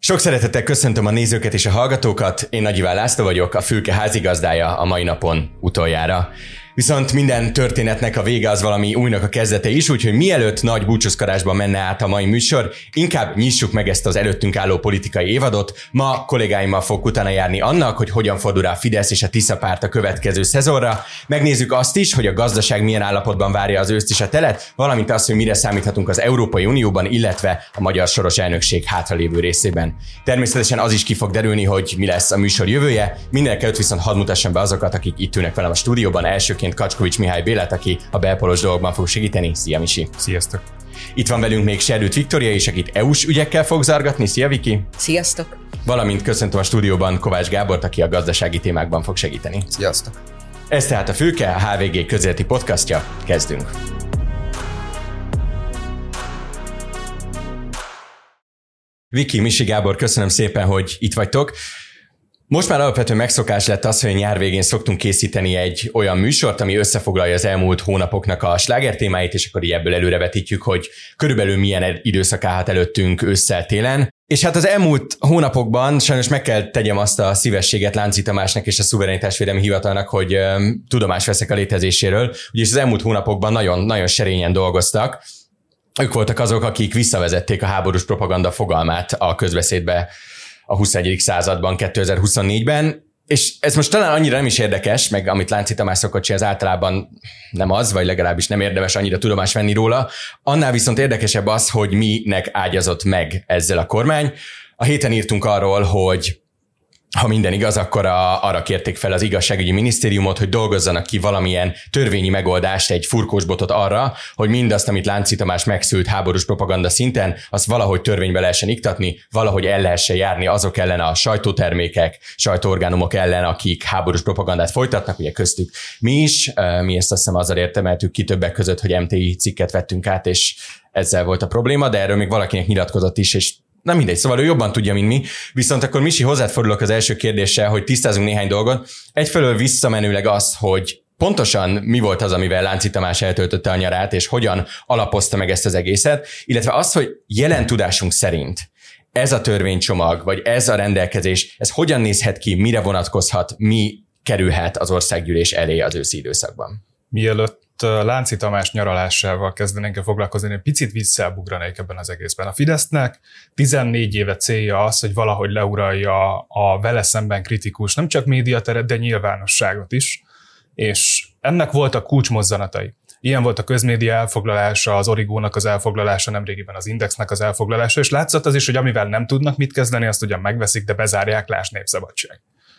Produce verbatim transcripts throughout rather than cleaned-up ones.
Sok szeretettel köszöntöm a nézőket és a hallgatókat, én Nagy Iván László vagyok, a Fülke házigazdája a mai napon utoljára. Viszont minden történetnek a vége az valami újnak a kezdete is, úgyhogy mielőtt nagy búcsúzkodásban menne át a mai műsor, inkább nyissuk meg ezt az előttünk álló politikai évadot. Ma kollégáimmal fogok utána járni annak, hogy hogyan fordul rá a Fidesz és a Tisza párt a következő szezonra. Megnézzük azt is, hogy a gazdaság milyen állapotban várja az őszt és a telet, valamint azt, hogy mire számíthatunk az Európai Unióban, illetve a magyar soros elnökség hátralévő részében. Természetesen az is ki fog derülni, hogy mi lesz a műsor jövője. Mindenekelőtt viszont hadd mutassam be azokat, akik itt ülnek velem a stúdióban. Elsőként Kacskovics Mihály Bélát, aki a belpolos dolgokban fog segíteni. Szia, Misi! Sziasztok! Itt van velünk még Serdült Viktória is, akit é u-s ügyekkel fog zargatni. Szia, Viki! Sziasztok! Valamint köszöntöm a stúdióban Kovács Gábort, aki a gazdasági témákban fog segíteni. Sziasztok! Ez tehát a Fülke, a há vé gé közéleti podcastja. Kezdünk! Viki, Misi, Gábor, köszönöm szépen, hogy itt vagytok. Most már alapvetően megszokás lett az, hogy a nyár végén szoktunk készíteni egy olyan műsort, ami összefoglalja az elmúlt hónapoknak a sláger témáit, és akkor így ebből előrevetítjük, hogy körülbelül milyen időszak állhat előttünk ősszel, télen. És hát az elmúlt hónapokban sajnos meg kell tegyem azt a szívességet Lánci Tamásnak és a Szuverenitásvédelmi Hivatalnak, hogy um, tudomást veszek a létezéséről, ugyanis az elmúlt hónapokban nagyon, nagyon serényen dolgoztak. Ők voltak azok, akik visszavezették a háborús propaganda fogalmát a közbeszédbe a huszonegyedik században, kétezer-huszonnégyben, és ez most talán annyira nem is érdekes, meg amit Lánci Tamás szokott csinálni, az általában nem az, vagy legalábbis nem érdemes annyira tudomást venni róla. Annál viszont érdekesebb az, hogy minek ágyazott meg ezzel a kormány. A héten írtunk arról, hogy ha minden igaz, akkor a, arra kérték fel az igazságügyi minisztériumot, hogy dolgozzanak ki valamilyen törvényi megoldást, egy furkósbotot arra, hogy mindazt, amit Lánci Tamás megszült háborús propaganda szinten, azt valahogy törvénybe lehessen iktatni, valahogy el lehessen járni azok ellen a sajtótermékek, sajtóorgánumok ellen, akik háborús propagandát folytatnak, ugye köztük mi is. Mi ezt azt hiszem azzal értemeltük ki többek között, hogy em té i cikket vettünk át, és ezzel volt a probléma, de erről még valakinek nyilatkozott is, és nem mindegy, szóval ő jobban tudja, mint mi. Viszont akkor Misi, hozzád fordulok az első kérdéssel, hogy tisztázunk néhány dolgot. Egyfelől visszamenőleg az, hogy pontosan mi volt az, amivel Lánci Tamás eltöltötte a nyarát, és hogyan alapozta meg ezt az egészet, illetve az, hogy jelen tudásunk szerint ez a törvénycsomag, vagy ez a rendelkezés, ez hogyan nézhet ki, mire vonatkozhat, mi kerülhet az országgyűlés elé az őszi időszakban. Mielőtt Lánci Tamás nyaralásával kezdenénk el foglalkozni, egy picit visszaugranék ebben az egészben. A Fidesznek tizennégy éve célja az, hogy valahogy leuralja a vele szemben kritikus, nem csak médiateret, de nyilvánosságot is, és ennek voltak kulcsmozzanatai. Ilyen volt a közmédia elfoglalása, az Origónak az elfoglalása, nemrégiben az Indexnek az elfoglalása, és látszott az is, hogy amivel nem tudnak mit kezdeni, azt ugyan megveszik, de bezárják, lásd Népszabadság.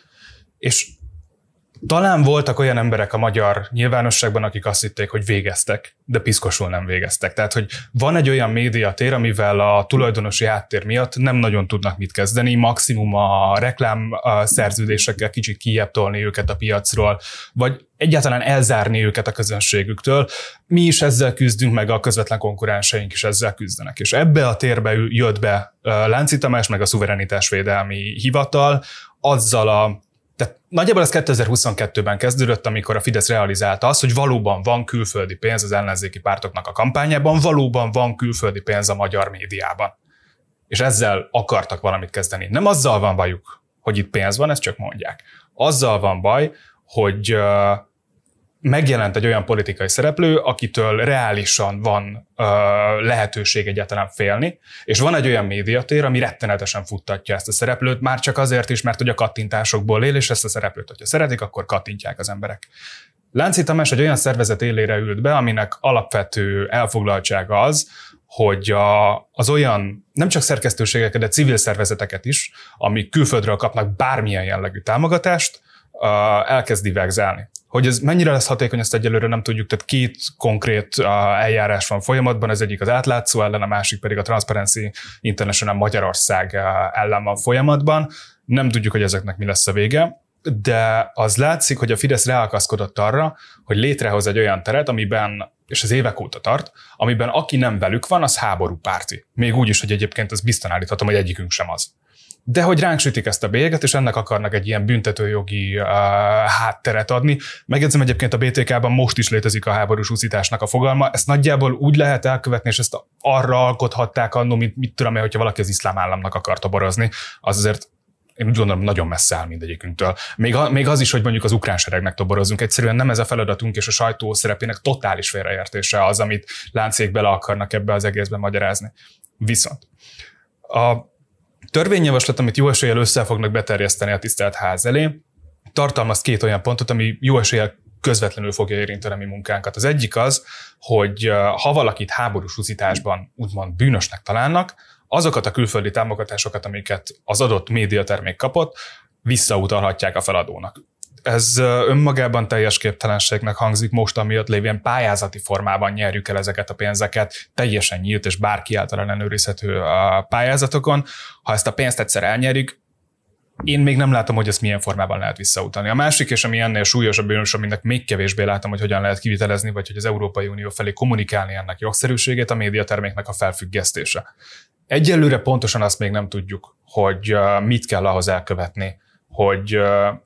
És talán voltak olyan emberek a magyar nyilvánosságban, akik azt hitték, hogy végeztek, de piszkosul nem végeztek. Tehát, hogy van egy olyan médiatér, amivel a tulajdonosi háttér miatt nem nagyon tudnak mit kezdeni, maximum a reklám szerződésekkel kicsit kijebb tolni őket a piacról, vagy egyáltalán elzárni őket a közönségüktől. Mi is ezzel küzdünk, meg a közvetlen konkurenseink is ezzel küzdenek. És ebbe a térbe jött be Lánci Tamás, meg a Szuverenitásvédelmi Hivatal, azzal a Tehát nagyjából ez kétezer-huszonkettőben kezdődött, amikor a Fidesz realizálta azt, hogy valóban van külföldi pénz az ellenzéki pártoknak a kampányában, valóban van külföldi pénz a magyar médiában. És ezzel akartak valamit kezdeni. Nem azzal van bajuk, hogy itt pénz van, ezt csak mondják. Azzal van baj, hogy uh, megjelent egy olyan politikai szereplő, akitől reálisan van uh, lehetőség egyáltalán félni, és van egy olyan médiatér, ami rettenetesen futtatja ezt a szereplőt, már csak azért is, mert hogy a kattintásokból él, és ezt a szereplőt, hogyha szeretik, akkor kattintják az emberek. Lánci Tamás egy olyan szervezet élére ült be, aminek alapvető elfoglaltsága az, hogy a, az olyan nem csak szerkesztőségeket, de civil szervezeteket is, amik külföldről kapnak bármilyen jellegű támogatást, uh, elkezd divergzálni. Hogy ez mennyire lesz hatékony, ezt egyelőre nem tudjuk, tehát két konkrét uh, eljárás van folyamatban, az egyik az átlátszó ellen, a másik pedig a Transparency International Magyarország uh, ellen van folyamatban. Nem tudjuk, hogy ezeknek mi lesz a vége, de az látszik, hogy a Fidesz ráakaszkodott arra, hogy létrehoz egy olyan teret, amiben, és az évek óta tart, amiben aki nem velük van, az háborúpárti. Még úgy is, hogy egyébként ezt biztosan állíthatom, hogy egyikünk sem az. de hogy ránk sütik ezt a bélyeget, és ennek akarnak egy ilyen büntetőjogi uh, hátteret adni. Megjegyzem, egyébként a bé té ká-ban most is létezik a háborús úszításnak a fogalma, ezt nagyjából úgy lehet elkövetni, és ezt arra alkothatták annó, mint mit tudom én, hogyha valaki az iszlám államnak akar toborozni, az azért én úgy gondolom, nagyon messze áll mindegyikünktől. Még, a, még az is, hogy mondjuk az ukrán seregnek toborozzunk. Egyszerűen nem ez a feladatunk, és a sajtó szerepének totális félreértése az, amit Láncék bele akarnak ebbe az egészben magyarázni. Viszont a törvényjavaslat, amit jó eséllyel össze fognak beterjeszteni a tisztelt ház elé, tartalmaz két olyan pontot, ami jó eséllyel közvetlenül fogja érinteni a mi munkánkat. Az egyik az, hogy ha valakit háborús úszításban úgymond bűnösnek találnak, azokat a külföldi támogatásokat, amiket az adott médiatermék kapott, visszautalhatják a feladónak. Ez önmagában teljes képtelenségnek hangzik, most amiatt lévén pályázati formában nyerjük el ezeket a pénzeket, teljesen nyílt és bárki által ellenőrizhető pályázatokon. Ha ezt a pénzt egyszer elnyerjük, én még nem látom, hogy ezt milyen formában lehet visszautalni. A másik, és ami ennél súlyosabb bűnös, aminek még kevésbé látom, hogy hogyan lehet kivitelezni, vagy hogy az Európai Unió felé kommunikálni ennek jogszerűségét, a médiaterméknek a felfüggesztése. Egyelőre pontosan azt még nem tudjuk, hogy mit kell ahhoz elkövetni, hogy,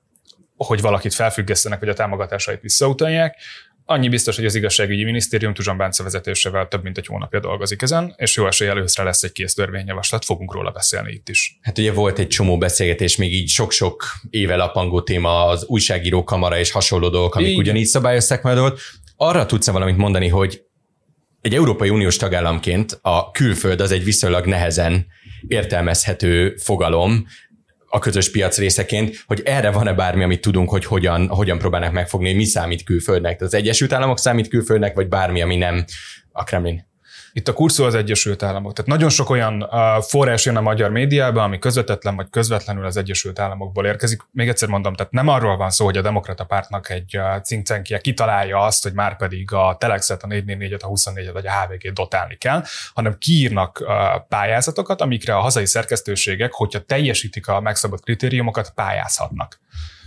hogy valakit felfüggesztenek, vagy a támogatásait visszautalják. Annyi biztos, hogy az igazságügyi minisztérium Tuzsan Bence vezetésével több mint egy hónapja dolgozik ezen, és jó eséllyel őszre lesz egy kész törvényjavaslat, fogunk róla beszélni itt is. Hát ugye volt egy csomó beszélgetés, még így sok-sok éve lapangó téma, az újságíró kamara és hasonló dolgok, amik így ugyanígy szabályozták majd ott. Arra tudsz valamit mondani, hogy egy Európai Uniós tagállamként a külföld az egy viszonylag nehezen értelmezhető fogalom a közös piac részeként, hogy erre van-e bármi, amit tudunk, hogy hogyan, hogyan próbálnak megfogni, mi számít külföldnek? Az Egyesült Államok számít külföldnek, vagy bármi, ami nem a Kremlin? Itt a kurszó az Egyesült Államok. Tehát nagyon sok olyan uh, forrás jön a magyar médiában, ami közvetetlen vagy közvetlenül az Egyesült Államokból érkezik. Még egyszer mondom, tehát nem arról van szó, hogy a Demokrata Pártnak egy uh, cinkcenkje kitalálja azt, hogy már pedig a Telexet, a négy négy négyet, a huszonnégyet vagy a há vé gét dotálni kell, hanem kiírnak uh, pályázatokat, amikre a hazai szerkesztőségek, hogyha teljesítik a megszabott kritériumokat, pályázhatnak.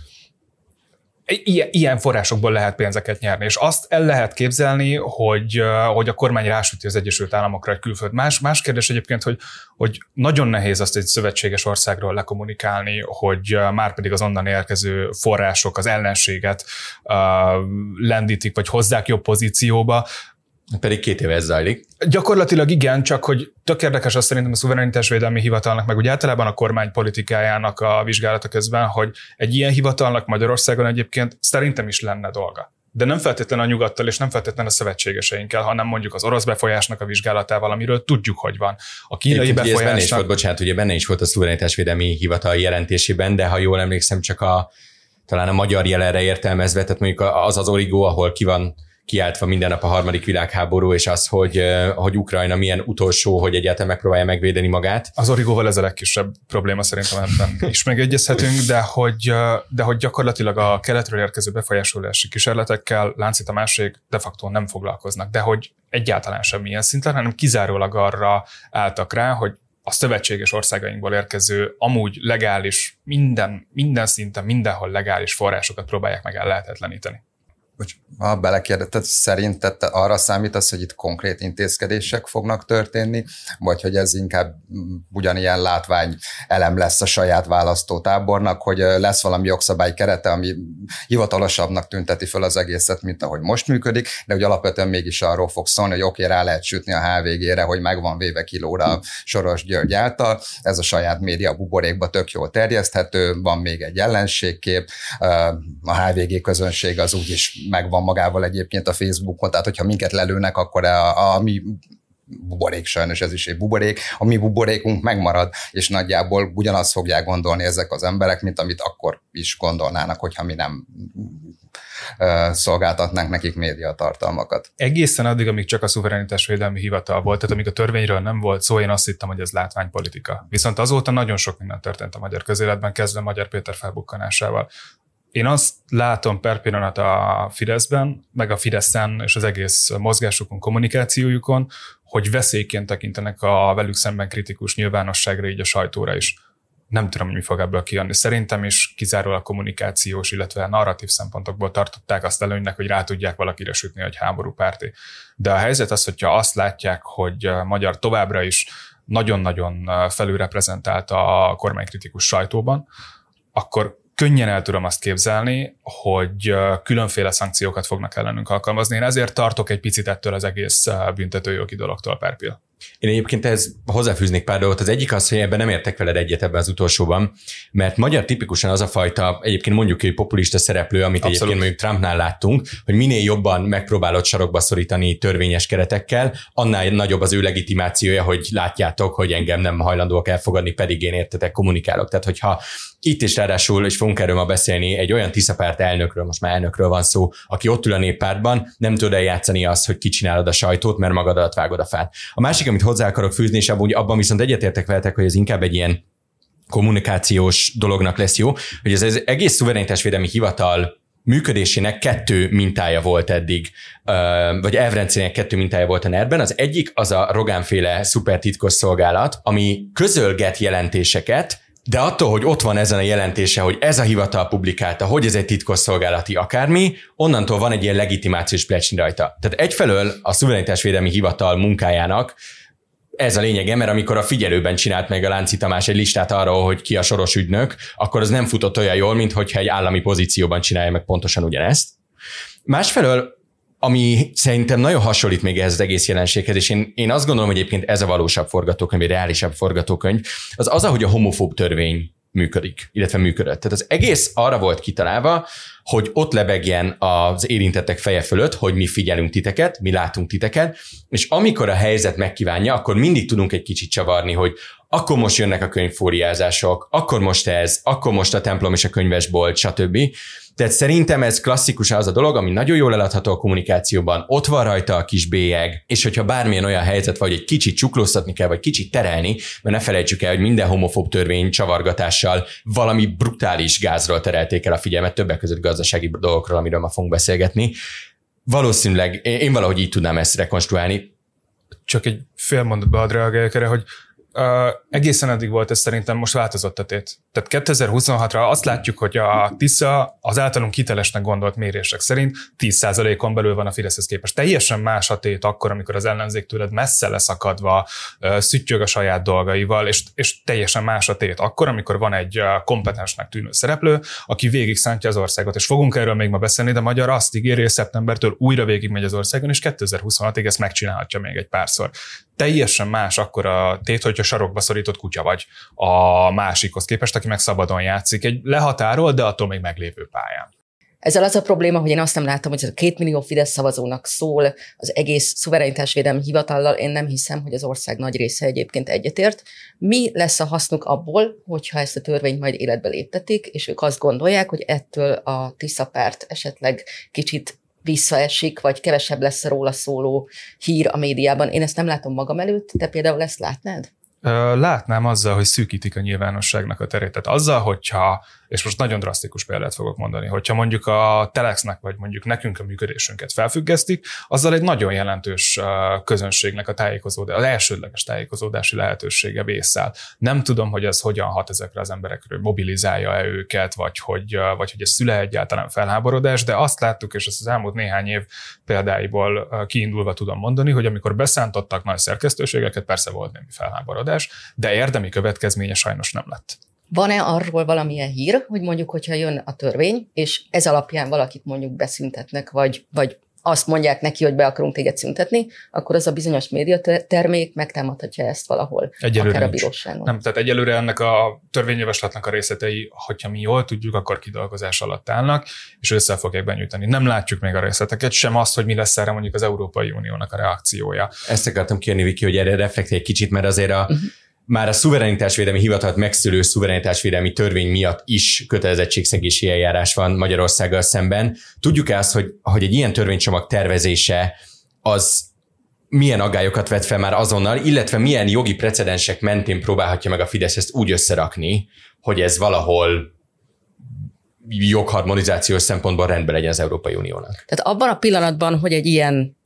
Ilyen, ilyen forrásokból lehet pénzeket nyerni, és azt el lehet képzelni, hogy, hogy a kormány rásüti az Egyesült Államokra egy külföld. Más, más kérdés egyébként, hogy, hogy nagyon nehéz azt egy szövetséges országról lekommunikálni, hogy már pedig az onnan érkező források az ellenséget uh, lendítik, vagy hozzák jobb pozícióba. Pedig két éve ez zajlik. Gyakorlatilag igen, csak hogy tök érdekes azt szerintem a szuverenitásvédelmi hivatalnak, meg úgy általában a kormány politikájának a vizsgálata közben, hogy egy ilyen hivatalnak Magyarországon egyébként szerintem is lenne dolga. De nem feltétlenül a nyugattal, és nem feltétlenül a szövetségeseinkkel, hanem mondjuk az orosz befolyásnak a vizsgálatával, amiről tudjuk, hogy van. A kínai befolyásnak... Benne is volt, bocsánat, ugye benne is volt a szuverenitásvédelmi hivatal jelentésében, de ha jól emlékszem, csak a, talán a magyar jelenre értelmezve, tehát mondjuk az az origó, ahol ki van kiáltva minden nap a harmadik világháború, és az, hogy, hogy Ukrajna milyen utolsó, hogy egyáltalán megpróbálja megvédeni magát. Az origóval ez a legkisebb probléma szerintem ebben is megegyezhetünk, de hogy, de hogy gyakorlatilag a keletről érkező befolyásolási kísérletekkel Lánchíd Tamásék de facto nem foglalkoznak, de hogy egyáltalán semmilyen szinten, hanem kizárólag arra álltak rá, hogy a szövetséges országainkból érkező, amúgy legális, minden, minden szinten, mindenhol legális forrásokat próbálják meg ellehetetleníteni. Bocs, ha belekérdezted, szerinted arra számítasz, hogy itt konkrét intézkedések fognak történni, vagy hogy ez inkább ugyanilyen látvány elem lesz a saját választótábornak, hogy lesz valami jogszabály kerete, ami hivatalosabbnak tünteti föl az egészet, mint ahogy most működik, de hogy alapvetően mégis arról fog szólni, hogy oké, rá lehet sütni a há vé gére, hogy meg van véve kilóra a Soros György által, ez a saját média buborékba tök jól terjeszthető, van még egy ellenségkép, a há vé gé közönség az úgyis megvan magával egyébként a Facebookon, tehát hogyha minket lelőnek, akkor a, a mi buborék, sajnos ez is egy buborék, a mi buborékunk megmarad, és nagyjából ugyanazt fogják gondolni ezek az emberek, mint amit akkor is gondolnának, hogyha mi nem uh, szolgáltatnánk nekik médiatartalmakat. Egészen addig, amíg csak a szuverenitásvédelmi hivatal volt, tehát amíg a törvényről nem volt szó, én azt hittem, hogy ez látványpolitika. Viszont azóta nagyon sok minden történt a magyar közéletben, kezdve Magyar Péter felbukkanásával. Én azt látom per pillanat a Fideszben, meg a Fideszen és az egész mozgásukon, kommunikációjukon, hogy veszélyként tekintenek a velük szemben kritikus nyilvánosságra, így a sajtóra is. Nem tudom, hogy mi fog ebből kijönni. Szerintem is kizárólag kommunikációs, illetve narratív szempontokból tartották azt előnynek, hogy rá tudják valakire sütni, hogy háborúpárti. De a helyzet az, hogyha azt látják, hogy a magyar továbbra is nagyon-nagyon felülreprezentált a kormánykritikus sajtóban, akkor könnyen el tudom azt képzelni, hogy különféle szankciókat fognak ellenünk alkalmazni. Én ezért tartok egy picit ettől az egész büntetőjogi dologtól, Perpil. Én egyébként ez hozzáfűznék pár dolgot. Az egyik az, hogy ebben nem értek veled egyet ebben az utolsóban, mert magyar tipikusan az a fajta, egyébként mondjuk egy populista szereplő, amit Abszolút. Egyébként mondjuk Trumpnál láttunk, hogy minél jobban megpróbálod sarokba szorítani törvényes keretekkel, annál nagyobb az ő legitimációja, hogy látjátok, hogy engem nem hajlandóak elfogadni, pedig én értetek kommunikálok. Tehát, hogyha itt is ráadásul, és fogunk erről ma beszélni, egy olyan Tiszapárt elnökről, most már elnökről van szó, aki ott ül a néppártban, nem tud eljátszani azt, hogy kicsinálod a sajtót, mert magadat vágod a fát. A másik, amit hozzá akarok fűzni, és abban viszont egyetértek veletek, hogy ez inkább egy ilyen kommunikációs dolognak lesz jó, hogy ez az egész szuverenitásvédelmi hivatal működésének kettő mintája volt eddig, vagy elvrendszerének kettő mintája volt a nerben. Az egyik az a Rogán-féle szupertitkos szolgálat, ami közölget jelentéseket, de attól, hogy ott van ezen a jelentése, hogy ez a hivatal publikálta, hogy ez egy titkosszolgálati akármi, onnantól van egy ilyen legitimációs plecsni rajta. Tehát egyfelől a szuverenitásvédelmi hivatal munkájának ez a lényege, mert amikor a Figyelőben csinált meg a Lánci Tamás egy listát arról, hogy ki a soros ügynök, akkor az nem futott olyan jól, mint hogyha egy állami pozícióban csinálja meg pontosan ugyanezt. Másfelől, ami szerintem nagyon hasonlít még ehhez az egész jelenséghez, és én, én azt gondolom, hogy egyébként ez a valósabb forgatókönyv, egy reálisabb forgatókönyv, az az, ahogy a homofób törvény működik, illetve működött. Tehát az egész arra volt kitalálva, hogy ott lebegjen az érintettek feje fölött, hogy mi figyelünk titeket, mi látunk titeket, és amikor a helyzet megkívánja, akkor mindig tudunk egy kicsit csavarni, hogy akkor most jönnek a könyvfóriázások, akkor most ez, akkor most a templom és a könyvesbolt, stb. Tehát szerintem ez klasszikusan az a dolog, ami nagyon jól eladható a kommunikációban, ott van rajta a kis bélyeg, és hogyha bármilyen olyan helyzet vagy egy kicsit csuklóztatni kell, vagy kicsit terelni, mert ne felejtsük el, hogy minden homofób törvény csavargatással valami brutális gázról terelték el a figyelmet, többek között gazdasági dolgokról, amiről ma fogunk beszélgetni. Valószínűleg én valahogy így tudnám ezt rekonstruálni. Csak egy fél mondatba ad reagáljak erre, hogy Uh, egészen eddig volt ez, szerintem most változott a tét. Tehát kétezer-huszonhatra azt látjuk, hogy a Tisza az általunk hitelesnek gondolt mérések szerint tíz százalékon belül van a Fideszhez képest. Teljesen más a tét akkor, amikor az ellenzék tőled messze leszakadva uh, szüttyög a saját dolgaival, és, és teljesen más a tét akkor, amikor van egy uh, kompetensnek tűnő szereplő, aki végig szántja az országot. És fogunk erről még ma beszélni, de magyar azt ígéri, hogy szeptembertől újra végigmegy az országon, és kétezer-huszonhatig ezt megcsinálhatja még egy párszor. Teljesen más akkor a tét, hogyha sarokba szorított kutya vagy a másikhoz képest, aki meg szabadon játszik egy lehatárolt, de attól még meglévő pályán. Ezzel az a probléma, hogy én azt nem látom, hogy ez a két millió Fidesz szavazónak szól az egész szuverenitásvédelmi hivatallal. Én nem hiszem, hogy az ország nagy része egyébként egyetért. Mi lesz a hasznuk abból, hogyha ezt a törvényt majd életbe léptetik, és ők azt gondolják, hogy ettől a Tiszapárt esetleg kicsit visszaesik, vagy kevesebb lesz róla szóló hír a médiában. Én ezt nem látom magam előtt, te például ezt látnád? Látnám azzal, hogy szűkítik a nyilvánosságnak a terét. Tehát azzal, hogyha, és most nagyon drasztikus példát fogok mondani, hogyha mondjuk a Telexnek, vagy mondjuk nekünk a működésünket felfüggesztik, azzal egy nagyon jelentős közönségnek a tájékozódás, az elsődleges tájékozódási lehetősége vészáll. Nem tudom, hogy ez hogyan hat ezekre az emberekről, mobilizálja-e őket, vagy hogy, vagy hogy ez szüle egyáltalán felháborodás, de azt láttuk, és ezt az elmúlt néhány év példáiból kiindulva tudom mondani, hogy amikor beszántottak nagy szerkesztőségeket, persze volt némi felháborodás, de érdemi következménye sajnos nem lett. Van-e arról valamilyen hír, hogy mondjuk, hogyha jön a törvény, és ez alapján valakit mondjuk beszüntetnek, vagy, vagy azt mondják neki, hogy be akarunk téged szüntetni, akkor az a bizonyos médiatermék megtámadhatja ezt valahol, egyelőre akár a nincs. bíróságon. Nem, tehát egyelőre ennek a törvényjavaslatnak a részletei, hogyha mi jól tudjuk, akkor kidolgozás alatt állnak, és össze fogják benyújtani. Nem látjuk még a részleteket, sem azt, hogy mi lesz erre mondjuk az Európai Uniónak a reakciója. Ezt akartam kérni, Viki, hogy erre reflektálj egy kicsit, mert azért a uh-huh. már a szuverenitásvédelmi hivatalt megszülő szuverenitásvédelmi törvény miatt is kötelezettségszegési eljárás van Magyarországgal szemben. Tudjuk-e azt, hogy, hogy egy ilyen törvénycsomag tervezése az milyen aggályokat vet fel már azonnal, illetve milyen jogi precedensek mentén próbálhatja meg a Fidesz ezt úgy összerakni, hogy ez valahol jogharmonizációs szempontból rendben legyen az Európai Uniónak? Tehát abban a pillanatban, hogy egy ilyen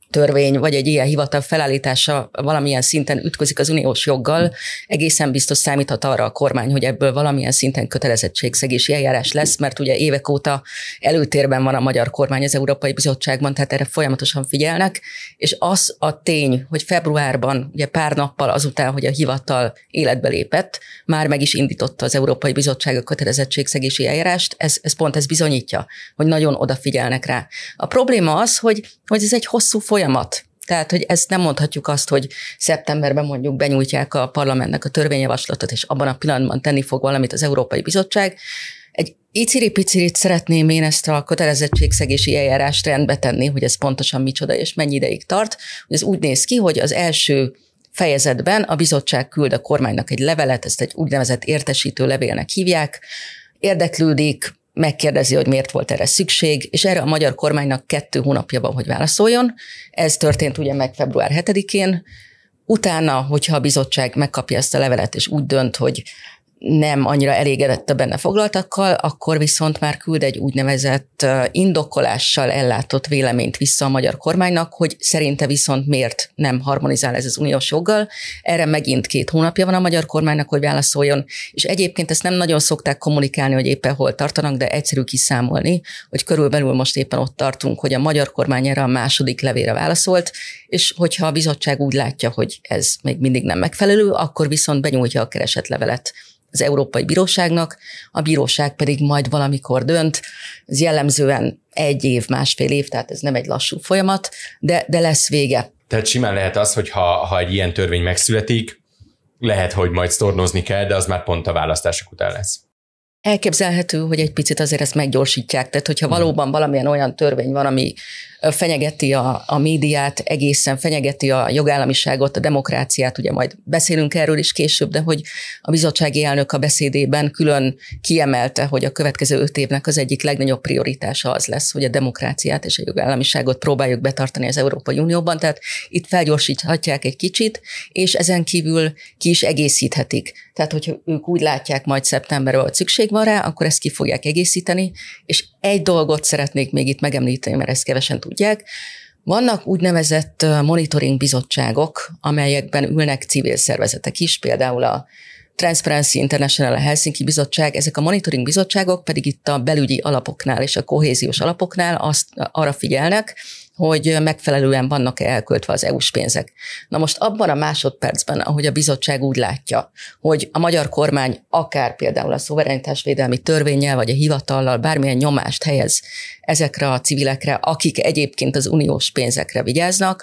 törvény, vagy egy ilyen hivatal felállítása valamilyen szinten ütközik az uniós joggal, egészen biztos számíthat arra a kormány, hogy ebből valamilyen szinten kötelezettségszegési eljárás lesz, mert ugye évek óta előtérben van a magyar kormány az Európai Bizottságban, tehát erre folyamatosan figyelnek, és az a tény, hogy februárban, ugye pár nappal azután, hogy a hivatal életbe lépett, már meg is indította az Európai Bizottság a kötelezettségszegési eljárást, ez, ez pont ez bizonyítja, hogy nagyon odafigyelnek rá. A probléma az, hogy, hogy ez egy hosszú folyamat. Tehát, hogy ezt nem mondhatjuk azt, hogy szeptemberben mondjuk benyújtják a parlamentnek a törvényjavaslatot, és abban a pillanatban tenni fog valamit az Európai Bizottság. Egy iciri-picirit szeretném én ezt a kötelezettségszegési eljárást rendbe tenni, hogy ez pontosan micsoda és mennyi ideig tart. Hogy ez úgy néz ki, hogy az első fejezetben a bizottság küld a kormánynak egy levelet, ezt egy úgynevezett értesítő levélnek hívják, érdeklődik, megkérdezi, hogy miért volt erre szükség, és erre a magyar kormánynak kettő hónapja van, hogy válaszoljon. Ez történt ugye meg február hetedikén. Utána, hogyha a bizottság megkapja ezt a levelet, és úgy dönt, hogy nem annyira elégedett a benne foglaltakkal, akkor viszont már küld egy úgynevezett indokolással ellátott véleményt vissza a magyar kormánynak, hogy szerinte viszont miért nem harmonizál ez az uniós joggal. Erre megint két hónapja van a magyar kormánynak, hogy válaszoljon, és egyébként ezt nem nagyon szokták kommunikálni, hogy éppen hol tartanak, de egyszerű kiszámolni, hogy körülbelül most éppen ott tartunk, hogy a magyar kormány erre a második levélre válaszolt, és hogyha a bizottság úgy látja, hogy ez még mindig nem megfelelő, akkor viszont benyújtja a keresett levelet az Európai Bíróságnak, a bíróság pedig majd valamikor dönt, ez jellemzően egy év, másfél év, tehát ez nem egy lassú folyamat, de, de lesz vége. Tehát simán lehet az, hogy ha, ha egy ilyen törvény megszületik, lehet, hogy majd sztornozni kell, de az már pont a választások után lesz. Elképzelhető, hogy egy picit azért ezt meggyorsítják, tehát hogyha valóban valamilyen olyan törvény van, ami fenyegeti a, a médiát, egészen fenyegeti a jogállamiságot, a demokráciát, ugye majd beszélünk erről is később, de hogy a bizottsági elnök a beszédében külön kiemelte, hogy a következő öt évnek az egyik legnagyobb prioritása az lesz, hogy a demokráciát és a jogállamiságot próbáljuk betartani az Európai Unióban, tehát itt felgyorsíthatják egy kicsit, és ezen kívül ki is egészíthetik. Tehát, hogyha ők úgy látják majd szeptemberben, hogy szükség van rá, akkor ezt ki fogják egészíteni, és egy dolgot szeretnék még itt megemlíteni, mert ezt kevesen tudják. Vannak úgynevezett monitoring bizottságok, amelyekben ülnek civil szervezetek is, például a Transparency International, a Helsinki Bizottság, ezek a monitoring bizottságok pedig itt a belügyi alapoknál és a kohéziós alapoknál azt arra figyelnek, hogy megfelelően vannak-e elköltve az é u-s pénzek. Na most abban a másodpercben, ahogy a bizottság úgy látja, hogy a magyar kormány akár például a szuverenitásvédelmi törvénnyel vagy a hivatallal bármilyen nyomást helyez ezekre a civilekre, akik egyébként az uniós pénzekre vigyáznak,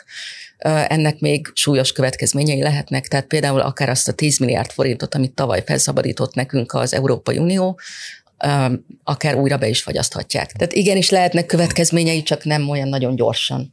ennek még súlyos következményei lehetnek, tehát például akár azt a tíz milliárd forintot, amit tavaly felszabadított nekünk az Európai Unió, akár újra be is fagyaszthatják. Tehát igenis lehetnek következményei, csak nem olyan nagyon gyorsan.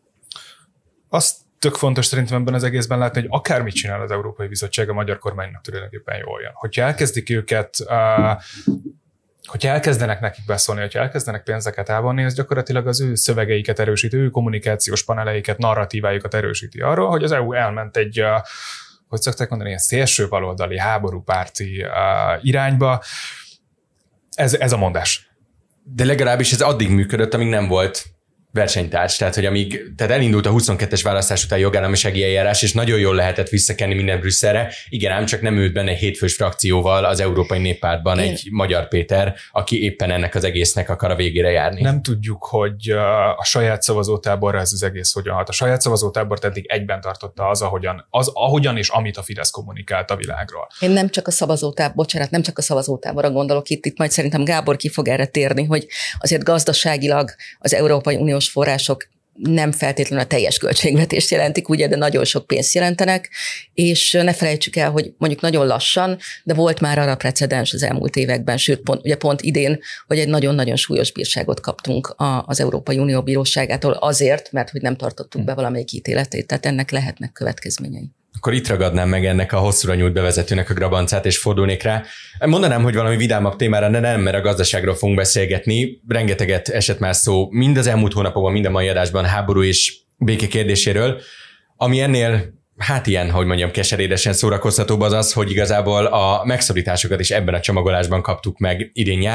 Azt tök fontos szerintem ebben az egészben látni, hogy akármit csinál az Európai Bizottság, a magyar kormánynak tulajdonképpen jól jön. Hogyha elkezdik őket, uh, hogyha elkezdenek nekik beszólni, hogyha elkezdenek pénzeket elvonni, az gyakorlatilag az ő szövegeiket erősíti, ő kommunikációs paneleiket, narratívájukat erősíti arról, hogy az é u elment egy, uh, hogy szokták mondani, ilyen szélső baloldali, háborúpárti uh, irányba. Ez, ez a mondás. De legalábbis ez addig működött, amíg nem volt versenytárs. Tehát, hogy amíg, tehát elindult a huszonkettes választás után jogállamisági eljárás, és nagyon jól lehetett visszakenni minden Brüsszelre. Igen, ám csak nem ült benne egy hétfős frakcióval az Európai Néppártban Én. egy Magyar Péter, aki éppen ennek az egésznek akar a végére járni. Nem tudjuk, hogy a saját szavazótáborra ez az egész hogyan hat. A saját szavazótábort eddig egyben tartotta az, ahogyan, az, ahogyan és amit a Fidesz kommunikált a világról. Én nem csak a szavazótábor, bocsánat, nem csak a szavazótáborra gondolok itt, itt majd szerintem Gábor ki fog erre térni, hogy azért gazdaságilag az Európai Uniós források nem feltétlenül a teljes költségvetést jelentik, ugye, de nagyon sok pénzt jelentenek, és ne felejtsük el, hogy mondjuk nagyon lassan, de volt már arra precedens az elmúlt években, sőt, pont, ugye pont idén, hogy egy nagyon-nagyon súlyos bírságot kaptunk a, az Európai Unió bíróságától azért, mert hogy nem tartottuk be valamelyik ítéletét, tehát ennek lehetnek következményei. Akkor itt ragadnám meg ennek a hosszúra nyújt bevezetőnek a grabancát, és fordulnék rá. Mondanám, hogy valami vidámabb témára, de nem, mert a gazdaságról fogunk beszélgetni. Rengeteget esett már szó mind az elmúlt hónapokban, mind a mai adásban háború és béke kérdéséről. Ami ennél, hát ilyen, hogy mondjam, keserédesen szórakoztatóbb az az, hogy igazából a megszorításokat is ebben a csomagolásban kaptuk meg idén nyáron.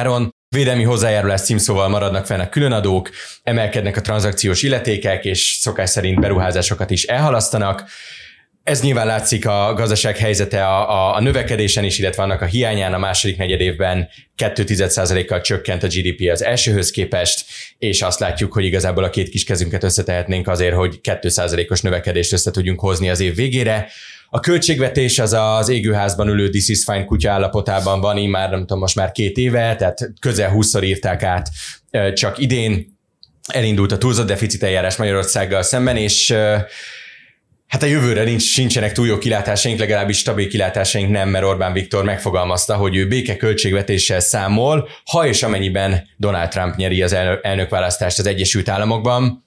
Védelmi hozzájárulás címszóval maradnak fenn a különadók, emelkednek a tranzakciós illetékek, és szokás szerint beruházásokat is elhalasztanak. Ez nyilván látszik a gazdaság helyzete a, a, a növekedésen is, illetve annak a hiányán. A második negyedévben két egész egy százalékkal csökkent a gé dé pé az elsőhöz képest, és azt látjuk, hogy igazából a két kis kezünket összetehetnénk azért, hogy két százalékos növekedést össze tudjunk hozni az év végére. A költségvetés az az égőházban ülő This is Fine kutya állapotában van, immár nem tudom, most már két éve, tehát közel húszszor írták át csak idén. Elindult a túlzott deficit eljárás Magyarországgal szemben, és hát a jövőre nincs, sincsenek túl jó kilátásaink, legalábbis stabil kilátásaink nem, mert Orbán Viktor megfogalmazta, hogy ő béke költségvetéssel számol, ha és amennyiben Donald Trump nyeri az elnökválasztást az Egyesült Államokban.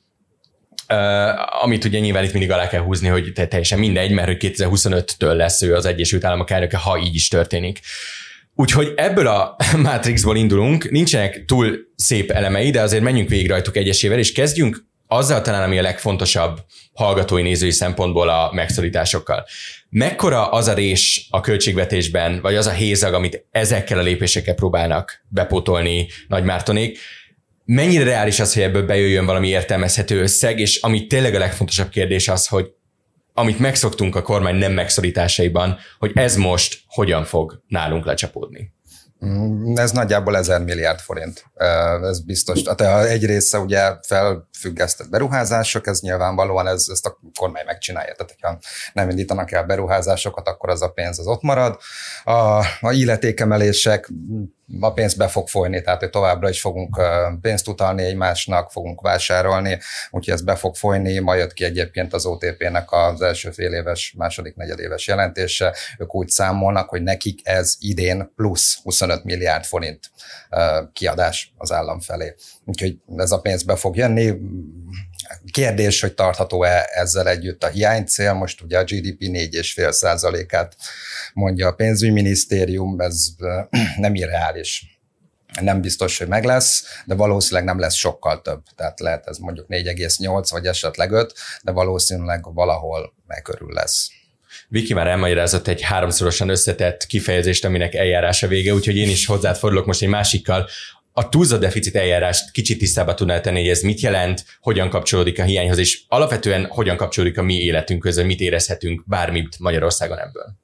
Uh, amit ugye nyilván itt mindig alá kell húzni, hogy teljesen mindegy, mert hogy kétezer-huszonöttől lesz ő az Egyesült Államok elnöke, ha így is történik. Úgyhogy ebből a Matrixból indulunk, nincsenek túl szép elemei, de azért menjünk végig rajtuk egyesével, és kezdjünk azzal talán, ami a legfontosabb hallgatói nézői szempontból a megszorításokkal. Mekkora az a rés a költségvetésben, vagy az a hézag, amit ezekkel a lépésekkel próbálnak bepótolni Nagymártonék? Mennyire reális az, hogy ebből bejöjjön valami értelmezhető összeg, és ami tényleg a legfontosabb kérdés az, hogy amit megszoktunk a kormány nem megszorításaiban, hogy ez most hogyan fog nálunk lecsapódni? Ez nagyjából ezer milliárd forint. Ez biztos. Tehát egy része ugye felfüggesztett beruházások, ez nyilvánvalóan ez, ezt a kormány megcsinálja. Tehát, hogyha nem indítanak el beruházásokat, akkor az a pénz az ott marad. A, a illetékemelések, a pénz be fog folyni, tehát hogy továbbra is fogunk pénzt utalni egymásnak, fogunk vásárolni, úgyhogy ez be fog folyni, majd jött ki egyébként az o té pé-nek az első fél éves, második negyedéves jelentése. Ők úgy számolnak, hogy nekik ez idén plusz huszonöt milliárd forint kiadás az állam felé. Úgyhogy ez a pénz be fog jönni. Kérdés, hogy tartható-e ezzel együtt a hiánycél, most ugye a gé dé pé négy egész öt százalékát mondja a pénzügyminisztérium, ez nem irreális. Nem biztos, hogy meg lesz, de valószínűleg nem lesz sokkal több. Tehát lehet ez mondjuk négy egész nyolc vagy esetleg öt, de valószínűleg valahol meg körül lesz. Viki már elmagyarázott egy háromszorosan összetett kifejezést, aminek eljárása vége, úgyhogy én is hozzád fordulok most egy másikkal. A túlzott deficit eljárást kicsit tisztába tudnál tenni, hogy ez mit jelent, hogyan kapcsolódik a hiányhoz, és alapvetően hogyan kapcsolódik a mi életünkhöz, hogy mit érezhetünk bármit Magyarországon ebből?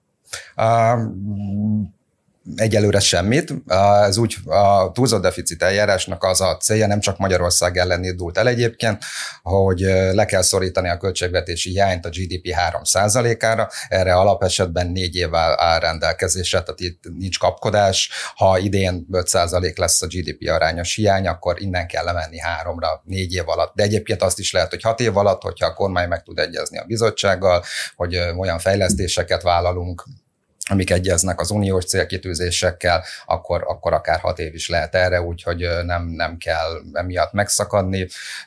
Um... Egyelőre semmit. Ez úgy a túlzott deficit eljárásnak az a célja, nem csak Magyarország ellen indult el egyébként, hogy le kell szorítani a költségvetési hiányt a gé dé pé három százalékára, erre alapesetben négy év áll rendelkezésre, tehát itt nincs kapkodás. Ha idén öt százalék lesz a gé dé pé arányos hiány, akkor innen kell lemenni háromra, négy év alatt. De egyébként azt is lehet, hogy hat év alatt, hogyha a kormány meg tud egyezni a bizottsággal, hogy olyan fejlesztéseket vállalunk, amik egyeznek az uniós célkitűzésekkel, akkor, akkor akár hat év is lehet erre, úgyhogy nem, nem kell emiatt megszakadni.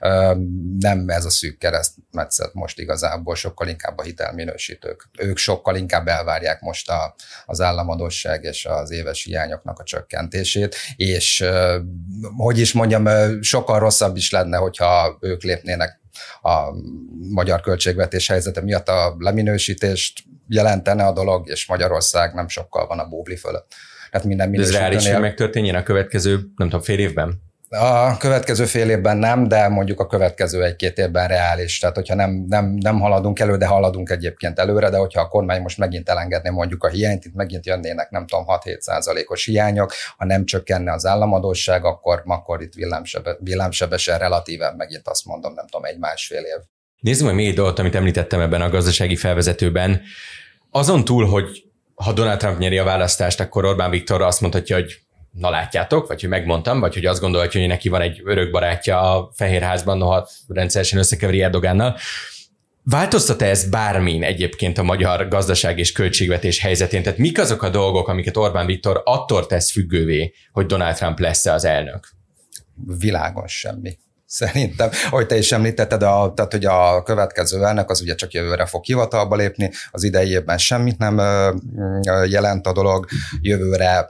Nem ez a szűk keresztmetszet most igazából, sokkal inkább a hitelminősítők. Ők sokkal inkább elvárják most a, az államadósság és az éves hiányoknak a csökkentését, és hogy is mondjam, sokkal rosszabb is lenne, hogyha ők lépnének a magyar költségvetés helyzete miatt a leminősítést jelentene a dolog, és Magyarország nem sokkal van a bóvli fölött. Tehát minden minősítőnél... Ez reális, hogy megtörténjen a következő, nem tudom, fél évben? A következő fél évben nem, de mondjuk a következő egy-két évben reális. Tehát, hogyha nem, nem, nem haladunk elő, de haladunk egyébként előre, de hogyha a kormány most megint elengedné mondjuk a hiányt, itt megint jönnének, nem tudom, hat-hét százalékos hiányok, ha nem csökkenne az államadósság, akkor, akkor itt villámsebe, villámsebesen relatíven megint azt mondom, nem tudom, egy-másfél év. Nézzük meg még egy dolgot, amit említettem ebben a gazdasági felvezetőben. Azon túl, hogy ha Donald Trump nyeri a választást, akkor Orbán Viktor azt mondhatja, hogy na látjátok, vagy hogy megmondtam, vagy hogy azt gondolja, hogy neki van egy örök barátja a Fehérházban, noha rendszeresen összekeveri Erdogánnal. Változtat-e ez bármin egyébként a magyar gazdaság és költségvetés helyzetén? Tehát mik azok a dolgok, amiket Orbán Viktor attól tesz függővé, hogy Donald Trump lesz-e az elnök? Világon semmi. Szerintem, ahogy te is említetted, a, tehát, hogy a következő elnök az ugye csak jövőre fog hivatalba lépni, az idei évben semmit nem jelent a dolog, jövőre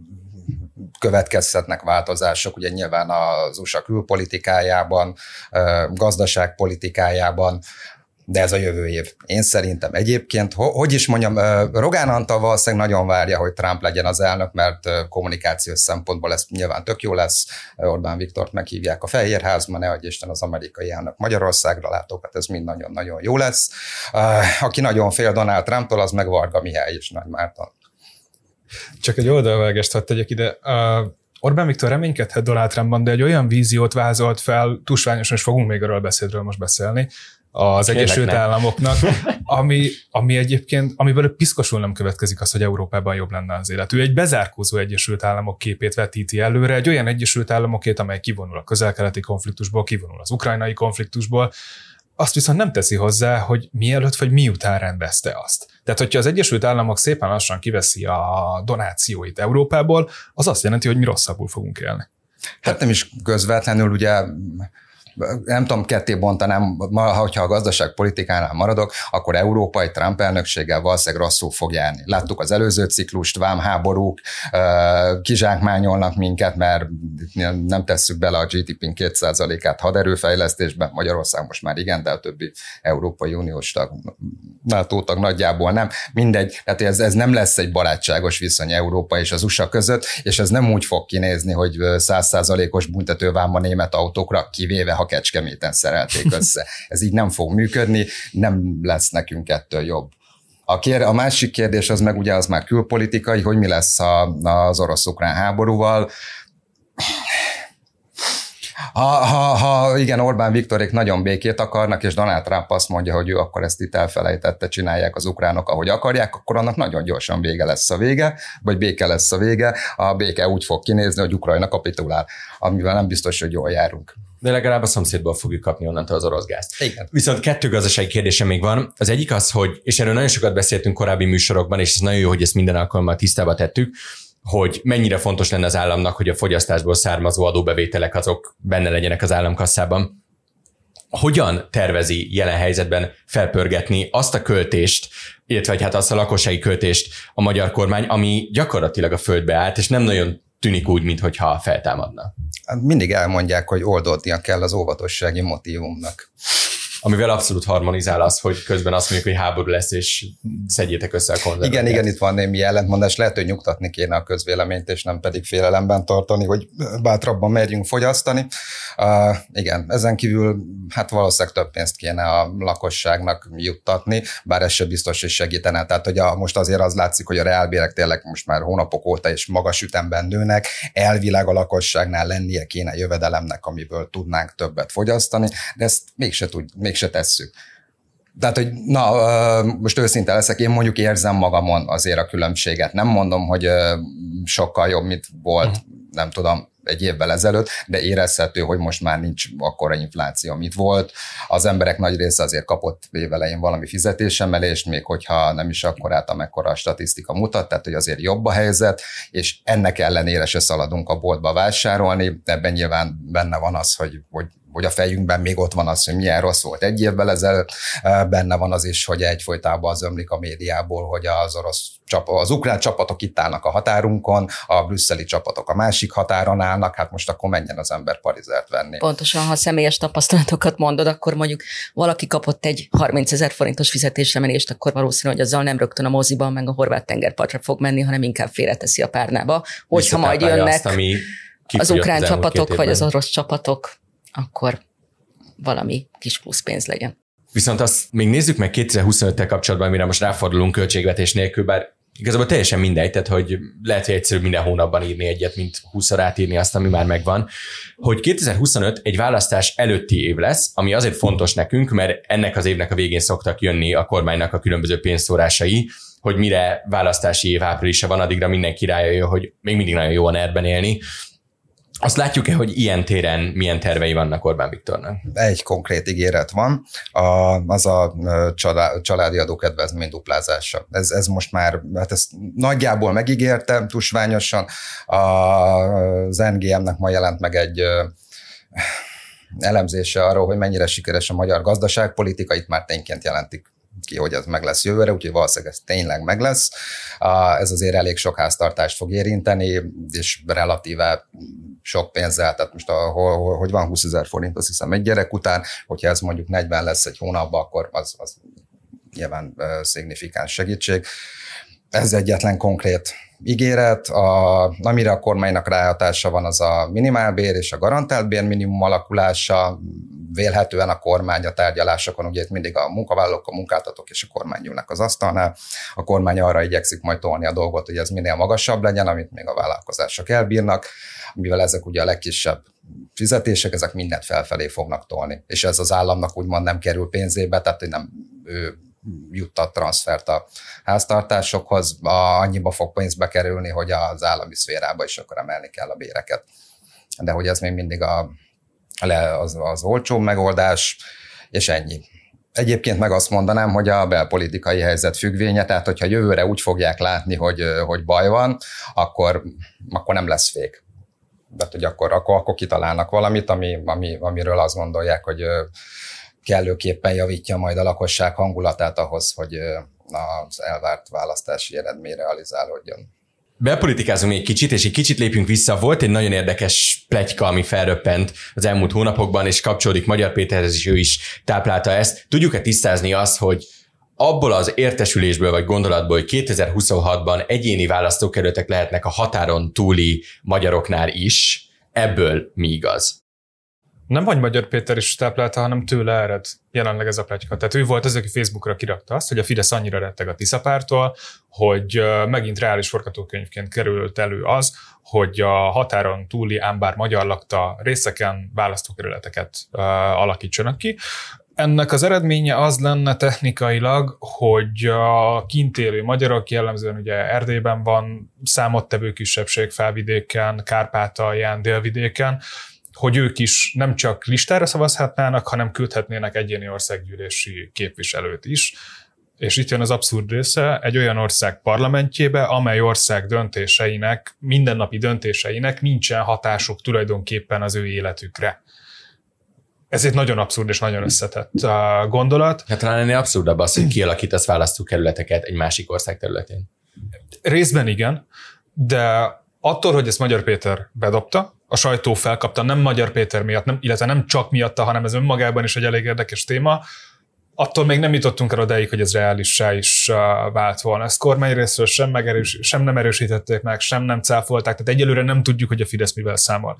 következhetnek változások, ugye nyilván az u es á külpolitikájában, gazdaságpolitikájában, De ez a jövő év. Én szerintem egyébként, hogy is mondjam, Rogán Antal valószínűleg nagyon várja, hogy Trump legyen az elnök, mert kommunikációs szempontból ez nyilván tök jó lesz. Orbán Viktort meghívják a Fehérházba, ne adj Isten az amerikai elnök Magyarországra látogat, ez mind nagyon-nagyon jó lesz. Aki nagyon fél Donald Trumptól, az meg Varga Mihály és Nagy Márton. Csak egy oldalvágást hadd tegyek ide. Orbán Viktor reménykedhet Donald Trumpban, de egy olyan víziót vázolt fel, tusványosan, és fogunk még arról a beszédről most beszélni, az Kérlek Egyesült nem. Államoknak, ami, ami egyébként, amiből piszkosul nem következik az, hogy Európában jobb lenne az élet. Ő egy bezárkózó Egyesült Államok képét vetíti előre, egy olyan Egyesült Államokét, amely kivonul a közel-keleti konfliktusból, kivonul az ukrajnai konfliktusból, azt viszont nem teszi hozzá, hogy mielőtt vagy miután rendezte azt. Tehát, hogyha az Egyesült Államok szépen lassan kiveszi a donációit Európából, az azt jelenti, hogy mi rosszabbul fogunk élni. Hát nem is közvetlenül, ugye nem tudom, ketté bontanám, hogyha a gazdaságpolitikánál maradok, akkor Európa egy Trump elnökséggel valószínűleg rosszul fog járni. Láttuk az előző ciklust, vámháborúk, kizsákmányolnak minket, mert nem tesszük bele a gé dé pé-n két százalékát haderőfejlesztésben, Magyarország most már igen, de a többi Európai Uniós tag, NATO tag nagyjából nem. Mindegy, tehát ez, ez nem lesz egy barátságos viszony Európa és az u es á között, és ez nem úgy fog kinézni, hogy száz százalékos büntetővám a német autókra, kivéve ha Kecskeméten szerelték össze. Ez így nem fog működni, nem lesz nekünk ettől jobb. A, kér, a másik kérdés az meg ugye az már külpolitikai, hogy mi lesz a, az orosz-ukrán háborúval. Ha, ha, ha igen, Orbán Viktorék nagyon békét akarnak, és Donald Trump azt mondja, hogy ő akkor ezt itt elfelejtette, csinálják az ukránok, ahogy akarják, akkor annak nagyon gyorsan vége lesz a vége, vagy béke lesz a vége. A béke úgy fog kinézni, hogy Ukrajna kapitulál, amivel nem biztos, hogy jól járunk. De legalább a szomszédból fogjuk kapni onnantól az orosz gázt. Igen. Viszont kettő gazdasági kérdése még van. Az egyik az, hogy, és erről nagyon sokat beszéltünk korábbi műsorokban, és ez nagyon jó, hogy ezt minden alkalommal tisztába tettük, hogy mennyire fontos lenne az államnak, hogy a fogyasztásból származó adóbevételek azok benne legyenek az államkasszában. Hogyan tervezi jelen helyzetben felpörgetni azt a költést, illetve hát azt a lakossági költést a magyar kormány, ami gyakorlatilag a földbe állt, és nem nagyon tűnik úgy, mintha feltámadna? Mindig elmondják, hogy oldódnia kell az óvatossági motívumnak. Amivel abszolút harmonizál az, hogy közben azt mondjuk, hogy háború lesz, és szedjétek össze a konzerveket. Igen, igen, itt van némi ellentmondás. Lehet, hogy nyugtatni kéne a közvéleményt, és nem pedig félelemben tartani, hogy bátrabban merjünk fogyasztani. Uh, igen, ezen kívül hát valószínűleg több pénzt kéne a lakosságnak juttatni, bár ez se biztos, hogy segítene. Tehát, hogy a, most azért az látszik, hogy a reálbérek tényleg most már hónapok óta és magas ütemben nőnek. Elvileg a lakosságnál lennie kéne jövedelemnek, amiből tudnánk többet fogyasztani, de ezt mégse tud, mégse tesszük. Tehát, hogy na, most őszinte leszek, én mondjuk érzem magamon azért a különbséget. Nem mondom, hogy sokkal jobb, mint volt, nem tudom, egy évvel ezelőtt, de érezhető, hogy most már nincs akkora infláció, mint volt. Az emberek nagy része azért kapott évelején valami fizetésemelést, még hogyha nem is akkorát, amekkora a statisztika mutat, tehát hogy azért jobb a helyzet, és ennek ellenére se szaladunk a boltba vásárolni. Ebben nyilván benne van az, hogy, hogy hogy a fejünkben még ott van az, hogy milyen rossz volt egy évvel ezelőtt, benne van az is, hogy egyfolytában az ömlik a médiából, hogy az orosz az ukrán csapatok itt állnak a határunkon, a brüsszeli csapatok a másik határon állnak, hát most akkor menjen az ember parizert venni. Pontosan, ha személyes tapasztalatokat mondod, akkor mondjuk valaki kapott egy harmincezer forintos fizetésemelést, akkor valószínű, hogy azzal nem rögtön a moziban, meg a horvát tengerpartra fog menni, hanem inkább félreteszi a párnába, hogyha majd jönnek azt, ami az ukrán az csapatok, vagy az orosz csapatok, akkor valami kis pluszpénz legyen. Viszont azt még nézzük meg kétezer-huszonöttel kapcsolatban, mire most ráfordulunk költségvetés nélkül, bár igazából teljesen mindegy, tehát hogy lehet, hogy egyszerűbb minden hónapban írni egyet, mint húszszor átírni azt, ami már megvan, hogy kétezer-huszonöt egy választás előtti év lesz, ami azért fontos nekünk, mert ennek az évnek a végén szoktak jönni a kormánynak a különböző pénzszórásai, hogy mire választási év áprilisa van, addigra mindenki rájöjjön, hogy még mindig nagyon jó a nerben élni. Azt látjuk-e, hogy ilyen téren milyen tervei vannak Orbán Viktornak? Egy konkrét ígéret van, a, az a családi adókedvezmény duplázása. Ez, ez most már, hát ezt nagyjából megígérte, tusványosan. Az en gé em-nek ma jelent meg egy elemzése arról, hogy mennyire sikeres a magyar gazdaságpolitika, itt már tényként jelentik ki, hogy ez meg lesz jövőre, úgyhogy valószínűleg ez tényleg meg lesz. Ez azért elég sok háztartást fog érinteni, és relatíve sok pénzzel, tehát most a, hogy van húszezer forint, azt hiszem egy gyerek után, hogyha ez mondjuk negyven lesz egy hónapban, akkor az, az nyilván uh, szignifikáns segítség. Ez egyetlen konkrét ígéret, a, amire a kormánynak ráhatása van, az a minimálbér és a garantált bérminimum alakulása. Vélhetően a kormány a tárgyalásokon, ugye itt mindig a munkavállalók, a munkáltatók és a kormány ülnek az asztalnál. A kormány arra igyekszik majd tolni a dolgot, hogy ez minél magasabb legyen, amit még a vállalkozások elbírnak, mivel ezek ugye a legkisebb fizetések, ezek mindent felfelé fognak tolni. És ez az államnak úgymond nem kerül pénzébe, tehát hogy nem ő juttat transfert a háztartásokhoz, annyiba fog pénzbe kerülni, hogy az állami szférába is akkor emelni kell a béreket. De hogy ez még mindig a, az, az olcsó megoldás, és ennyi. Egyébként meg azt mondanám, hogy a belpolitikai helyzet függvénye, tehát hogyha jövőre úgy fogják látni, hogy, hogy baj van, akkor, akkor nem lesz fék. De hogy akkor, akkor, akkor kitalálnak valamit, ami, ami, amiről azt gondolják, hogy kellőképpen javítja majd a lakosság hangulatát ahhoz, hogy az elvárt választási eredmény realizálódjon. Belpolitikázunk még kicsit, és egy kicsit lépjünk vissza. Volt egy nagyon érdekes pletyka, ami felröppent az elmúlt hónapokban, és kapcsolódik Magyar Péterhez, és ő is táplálta ezt. Tudjuk-e tisztázni azt, hogy abból az értesülésből vagy gondolatból, hogy kétezer-huszonhatban egyéni választókerületek lehetnek a határon túli magyaroknál is, ebből mi igaz? Nem vagy Magyar Péter is táplálta, hanem tőle ered jelenleg ez a pletyka. Tehát ő volt az, aki Facebookra kirakta azt, hogy a Fidesz annyira retteg a Tisza pártól, hogy megint reális forgatókönyvként került elő az, hogy a határon túli, ám bár magyar lakta részeken választókerületeket uh, alakítsanak ki. Ennek az eredménye az lenne technikailag, hogy a kint élő magyarok, jellemzően ugye Erdélyben van számottevő kisebbség, Felvidéken, Kárpátalján, Délvidéken, hogy ők is nem csak listára szavazhatnának, hanem küldhetnének egyéni országgyűlési képviselőt is. És itt jön az abszurd része, egy olyan ország parlamentjébe, amely ország döntéseinek, mindennapi döntéseinek nincsen hatásuk tulajdonképpen az ő életükre. Ez egy nagyon abszurd és nagyon összetett gondolat. Hát talán ennél abszurdabb az, hogy kialakítasz választókerületeket egy másik ország területén. Részben igen, de attól, hogy ezt Magyar Péter bedobta, a sajtó felkapta, nem Magyar Péter miatt, nem, illetve nem csak miatta, hanem ez önmagában is egy elég érdekes téma, attól még nem jutottunk el odáig, hogy ez reálissá is vált volna. Ezt kormány részről sem, megerős, sem nem erősítették meg, sem nem cáfolták, tehát egyelőre nem tudjuk, hogy a Fidesz mivel számol.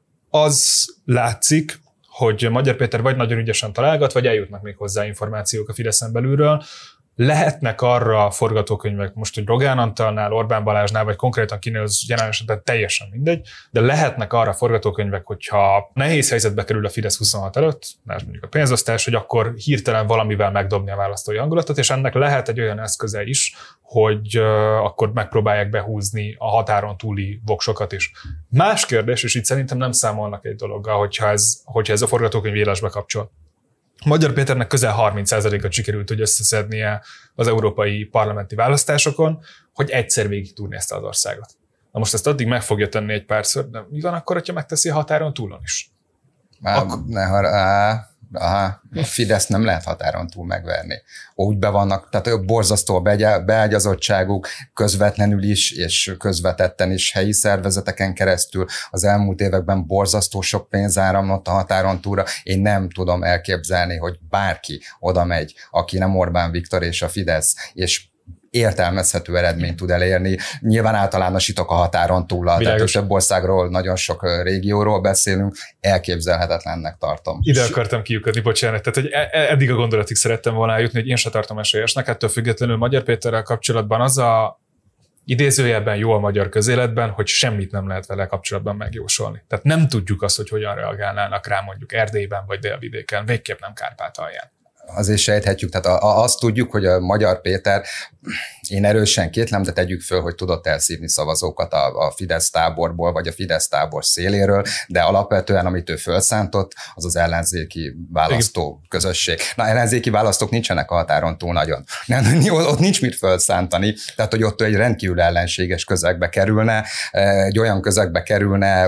Az látszik, hogy Magyar Péter vagy nagyon ügyesen találgat, vagy eljutnak még hozzá információk a Fideszen belülről. Lehetnek arra forgatókönyvek, most, hogy Rogán Antalnál, Orbán Balázsnál, vagy konkrétan kinél, az jelen esetben teljesen mindegy, de lehetnek arra forgatókönyvek, hogyha nehéz helyzetbe kerül a Fidesz huszonhat előtt, más mondjuk a pénzosztás, hogy akkor hirtelen valamivel megdobni a választói hangulatot, és ennek lehet egy olyan eszköze is, hogy uh, akkor megpróbálják behúzni a határon túli voksokat is. Más kérdés, és itt szerintem nem számolnak egy dologgal, hogyha ez, hogyha ez a forgatókönyv élesbe kapcsol. Magyar Péternek közel harminc százalékot sikerült, hogy összeszednie az európai parlamenti választásokon, hogy egyszer végig turnézte az országot. Na most ezt addig meg fogja tenni egy párszor, de mi van akkor, hogyha megteszi a határon túlon is? Á, akkor... ne, ha, á, aha, a Fidesz nem lehet határon túl megverni. Úgy be vannak, tehát borzasztó beágyazottságuk közvetlenül is, és közvetetten is helyi szervezeteken keresztül. Az elmúlt években borzasztó sok pénz áramlott a határon túlra. Én nem tudom elképzelni, hogy bárki oda megy, aki nem Orbán Viktor és a Fidesz, és értelmezhető eredményt tud elérni. Nyilván általánosítok a határon túl, tehát több országról, nagyon sok régióról beszélünk, elképzelhetetlennek tartom. Ide akartam kiukadni, bocsánat, tehát hogy eddig a gondolatig szerettem volna eljutni, hogy én se tartom esélyesnek, ettől függetlenül Magyar Péterrel kapcsolatban az a idézőjelben jó a magyar közéletben, hogy semmit nem lehet vele kapcsolatban megjósolni. Tehát nem tudjuk azt, hogy hogyan reagálnának rá mondjuk Erdélyben vagy Délvidéken, végképp nem Kárpátalján. Azért sejthetjük, tehát azt tudjuk, hogy a Magyar Péter, én erősen kétlem, de tegyük föl, hogy tudott elszívni szavazókat a, a Fidesz táborból, vagy a Fidesz tábor széléről, de alapvetően, amit ő felszántott, az az ellenzéki választó közösség. Na, ellenzéki választók nincsenek a határon túl nagyon. Nem, ott nincs mit felszántani, tehát hogy ott egy rendkívül ellenséges közegbe kerülne, egy olyan közegbe kerülne,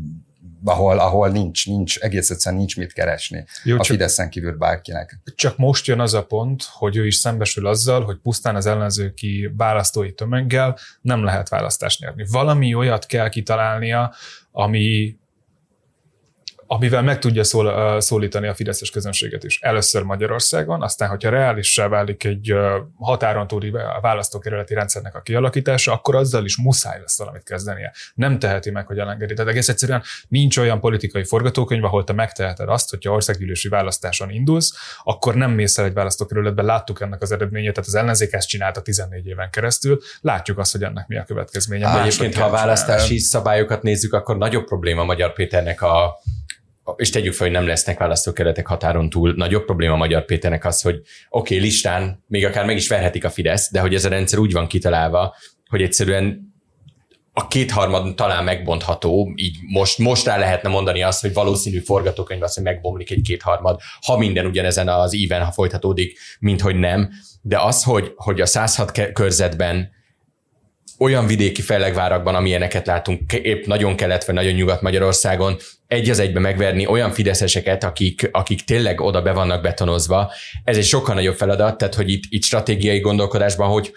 ahol, ahol nincs, nincs, egész egyszerűen nincs mit keresni. Jó, a Fideszen kívül bárkinek. Csak most jön az a pont, hogy ő is szembesül azzal, hogy pusztán az ellenzőki választói tömeggel nem lehet választást nyerni. Valami olyat kell kitalálnia, ami amivel meg tudja szól, szólítani a fideszes közönséget is. Először Magyarországon, aztán, hogyha reálissá válik egy határon túli választókerületi rendszernek a kialakítása, akkor azzal is muszáj lesz valamit kezdenie. Nem teheti meg, hogy elengedi. Tehát egész egyszerűen nincs olyan politikai forgatókönyv, ahol te megteheted azt, hogyha országgyűlési választáson indulsz, akkor nem mész el egy választókerületbe, láttuk ennek az eredményét, tehát az ellenzék ezt csinálta tizennégy éven keresztül, látjuk azt, hogy ennek mi a következménye. Á, egyébként, ha a választási szabályokat nézzük, akkor nagyobb probléma Magyar Péternek a és tegyük fel, hogy nem lesznek választókerületek határon túl. Nagyobb probléma Magyar Péternek az, hogy oké, okay, listán még akár meg is verhetik a Fidesz, de hogy ez a rendszer úgy van kitalálva, hogy egyszerűen a kétharmad talán megbontható, így most, most rá lehetne mondani azt, hogy valószínű forgatókönyv az, hogy megbomlik egy kétharmad, ha minden ugyanezen az íven, ha folytatódik, mint hogy nem. De az, hogy, hogy a száz hat körzetben olyan vidéki fellegvárakban, amilyeneket látunk épp nagyon kelet vagy nagyon nyugat Magyarországon, egy az egybe megverni olyan fideszeseket, akik, akik tényleg oda be vannak betonozva, ez egy sokkal nagyobb feladat, tehát hogy itt, itt stratégiai gondolkodásban, hogy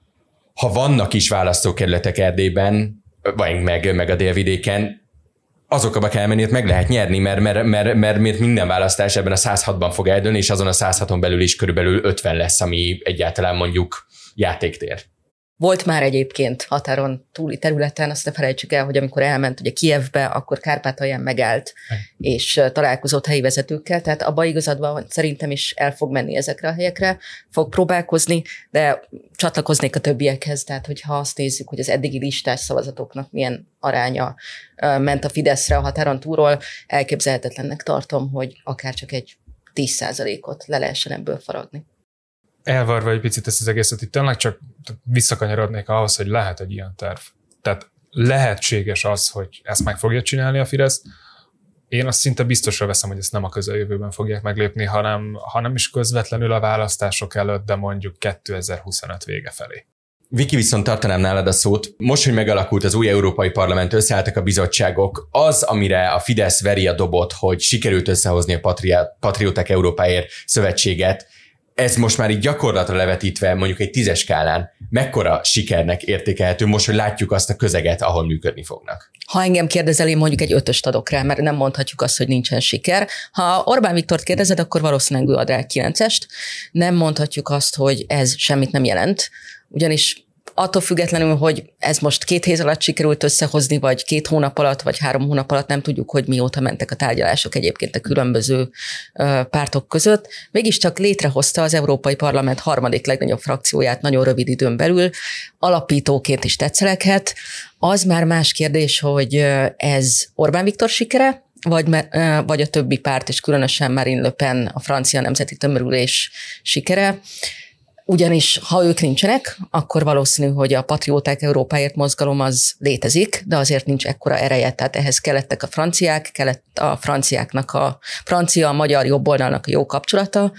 ha vannak is választókerületek Erdélyben, vagy meg, meg a délvidéken, azokba kell menni, meg lehet nyerni, mert, mert, mert, mert, mert minden választás ebben a száz hatban fog eldőlni, és azon a száz haton belül is körülbelül ötven lesz, ami egyáltalán mondjuk játéktér. Volt már egyébként határon túli területen, azt ne felejtsük el, hogy amikor elment ugye Kijevbe, akkor Kárpátalján megállt, és találkozott helyi vezetőkkel, tehát abban igazadban szerintem is el fog menni ezekre a helyekre, fog próbálkozni, de csatlakoznék a többiekhez, tehát hogyha azt nézzük, hogy az eddigi listás szavazatoknak milyen aránya ment a Fideszre a határon túlról, elképzelhetetlennek tartom, hogy akár csak egy tíz százalékot le lehessen ebből faragni. Elvarva egy picit ezt az egészet, itt tényleg csak visszakanyarodnék ahhoz, hogy lehet egy ilyen terv. Tehát lehetséges az, hogy ezt meg fogja csinálni a Fidesz. Én azt szinte biztosra veszem, hogy ezt nem a közeljövőben fogják meglépni, hanem, hanem is közvetlenül a választások előtt, de mondjuk kétezer-huszonöt vége felé. Viki, viszont tartanám nálad a szót. Most, hogy megalakult az új Európai Parlament, összeálltak a bizottságok, az, amire a Fidesz veri a dobot, hogy sikerült összehozni a Patri- Patrióták Európáért szövetséget, ez most már így gyakorlatra levetítve mondjuk egy tízes skálán mekkora sikernek értékelhető most, hogy látjuk azt a közeget, ahol működni fognak? Ha engem kérdezel, én mondjuk egy ötöst adok rá, mert nem mondhatjuk azt, hogy nincsen siker. Ha Orbán Viktort kérdezed, akkor valószínűleg ő ad rá kilencest. Nem mondhatjuk azt, hogy ez semmit nem jelent, ugyanis attól függetlenül, hogy ez most két hét alatt sikerült összehozni, vagy két hónap alatt, vagy három hónap alatt, nem tudjuk, hogy mióta mentek a tárgyalások egyébként a különböző pártok között. Mégiscsak létrehozta az Európai Parlament harmadik legnagyobb frakcióját nagyon rövid időn belül, alapítóként is tetszeleghet. Az már más kérdés, hogy ez Orbán Viktor sikere, vagy, vagy a többi párt, és különösen Marine Le Pen, a francia nemzeti tömörülés sikere. Ugyanis, ha ők nincsenek, akkor valószínű, hogy a Patrióták Európáért mozgalom az létezik, de azért nincs ekkora ereje, tehát ehhez kellettek a franciák, kellett a franciáknak a francia-magyar jobboldalnak a jó kapcsolata.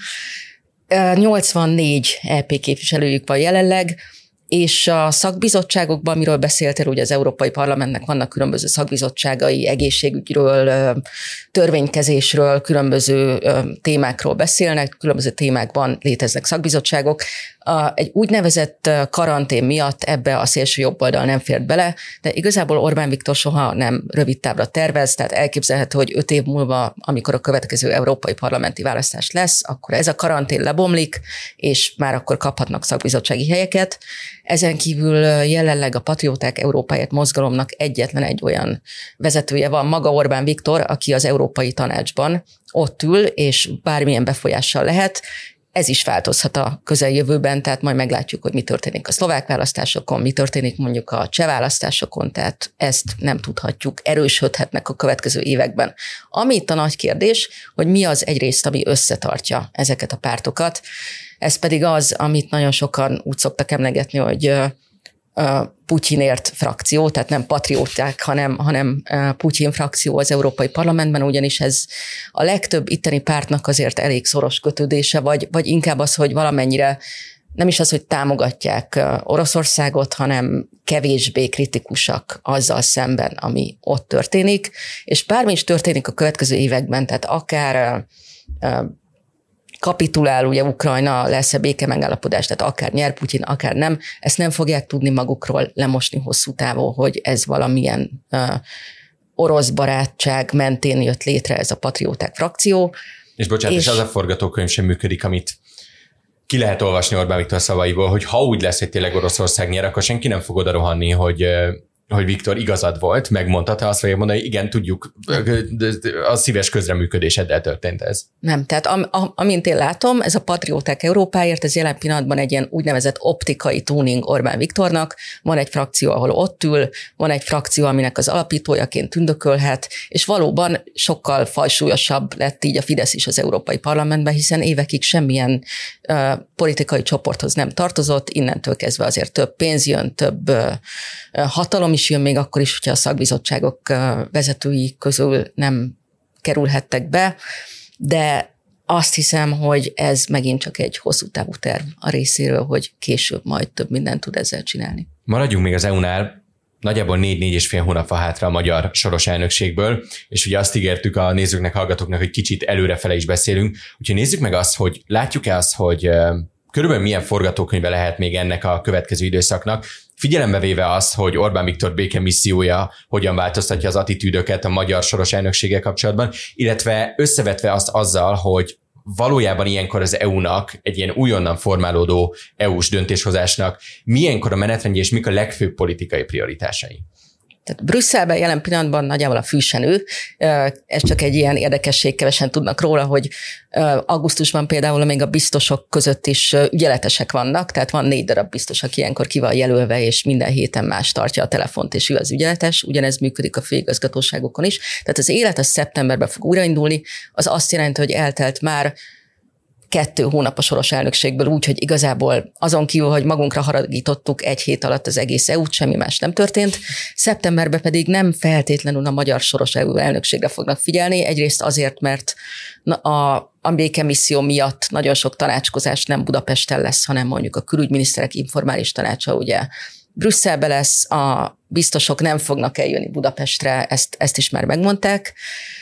nyolcvannégy é pé képviselőjük van jelenleg, és a szakbizottságokban, amiről beszéltél, ugye az Európai Parlamentnek vannak különböző szakbizottságai, egészségügyről, törvénykezésről, különböző témákról beszélnek, különböző témákban léteznek szakbizottságok. Egy úgynevezett karantén miatt ebbe a szélső jobboldal nem fért bele, de igazából Orbán Viktor soha nem rövid távra tervez, tehát elképzelhető, hogy öt év múlva, amikor a következő európai parlamenti választás lesz, akkor ez a karantén lebomlik, és már akkor kaphatnak szakbizottsági helyeket. Ezen kívül jelenleg a Patrióták Európáért mozgalomnak egyetlen egy olyan vezetője van, maga Orbán Viktor, aki az Európai Tanácsban ott ül, és bármilyen befolyással lehet. Ez is változhat a közeljövőben, tehát majd meglátjuk, hogy mi történik a szlovák választásokon, mi történik mondjuk a cseh választásokon, tehát ezt nem tudhatjuk, erősödhetnek a következő években. Ami itt a nagy kérdés, hogy mi az egyrészt, ami összetartja ezeket a pártokat, ez pedig az, amit nagyon sokan úgy szoktak emlegetni, hogy Putyinért frakció, tehát nem patrióták, hanem, hanem Putyin frakció az Európai Parlamentben, ugyanis ez a legtöbb itteni pártnak azért elég szoros kötődése, vagy, vagy inkább az, hogy valamennyire nem is az, hogy támogatják Oroszországot, hanem kevésbé kritikusak azzal szemben, ami ott történik, és bármi is történik a következő években, tehát akár kapitulál ugye Ukrajna, lesz-e béke megállapodás, tehát akár nyer Putyin, akár nem, ezt nem fogják tudni magukról lemosni hosszú távon, hogy ez valamilyen uh, orosz barátság mentén jött létre ez a patrióták frakció. És bocsánat, és, és az a forgatókönyv sem működik, amit ki lehet olvasni Orbán Viktor szavaiból, hogy ha úgy lesz, hogy tényleg Oroszország nyer, akkor senki nem fog oda rohanni, hogy, hogy Viktor igazad volt, megmondta, te azt fogja mondani, hogy igen, tudjuk, a szíves közreműködéseddel történt ez. Nem, tehát am, am, amint én látom, ez a Patrióták Európáért, ez jelen pillanatban egy ilyen úgynevezett optikai tuning Orbán Viktornak, van egy frakció, ahol ott ül, van egy frakció, aminek az alapítójaként tündökölhet, és valóban sokkal fajsúlyosabb lett így a Fidesz is az Európai Parlamentben, hiszen évekig semmilyen uh, politikai csoporthoz nem tartozott, innentől kezdve azért több pénz jön, több uh, hatalom is jön, még akkor is, hogyha a szakbizottságok vezetői közül nem kerülhettek be, de azt hiszem, hogy ez megint csak egy hosszú távú terv a részéről, hogy később majd több mindent tud ezzel csinálni. Maradjunk még az é u-nál, nagyjából négy-négy és fél hónap van hátra a magyar soros elnökségből, és ugye azt ígértük a nézőknek, hallgatóknak, hogy kicsit előrefele is beszélünk, úgyhogy nézzük meg azt, hogy látjuk-e azt, hogy körülbelül milyen forgatókönyve lehet még ennek a következő időszaknak, figyelembe véve azt, hogy Orbán Viktor békemissziója hogyan változtatja az attitűdöket a magyar soros elnökséggel kapcsolatban, illetve összevetve azt azzal, hogy valójában ilyenkor az é u-nak, egy ilyen újonnan formálódó é u-s döntéshozásnak milyenkor a menetrendje és mik a legfőbb politikai prioritásai? Tehát Brüsszelben jelen pillanatban nagyjából a fű se nő. Ez csak egy ilyen érdekesség, kevesen tudnak róla, hogy augusztusban például még a biztosok között is ügyeletesek vannak, tehát van négy darab biztos, aki ilyenkor ki van jelölve, és minden héten más tartja a telefont, és ő az ügyeletes. Ugyanez működik a főigazgatóságokon is. Tehát az élet az szeptemberben fog újraindulni, az azt jelenti, hogy eltelt már kettő hónap a soros elnökségből úgy, hogy igazából azon kívül, hogy magunkra haragítottuk egy hét alatt az egész é u-t, semmi más nem történt. Szeptemberben pedig nem feltétlenül a magyar soros é u elnökségre fognak figyelni, egyrészt azért, mert a, a békemisszió miatt nagyon sok tanácskozás nem Budapesten lesz, hanem mondjuk a külügyminiszterek informális tanácsa ugye Brüsszelbe lesz, a biztosok nem fognak eljönni Budapestre, ezt, ezt is már megmondták.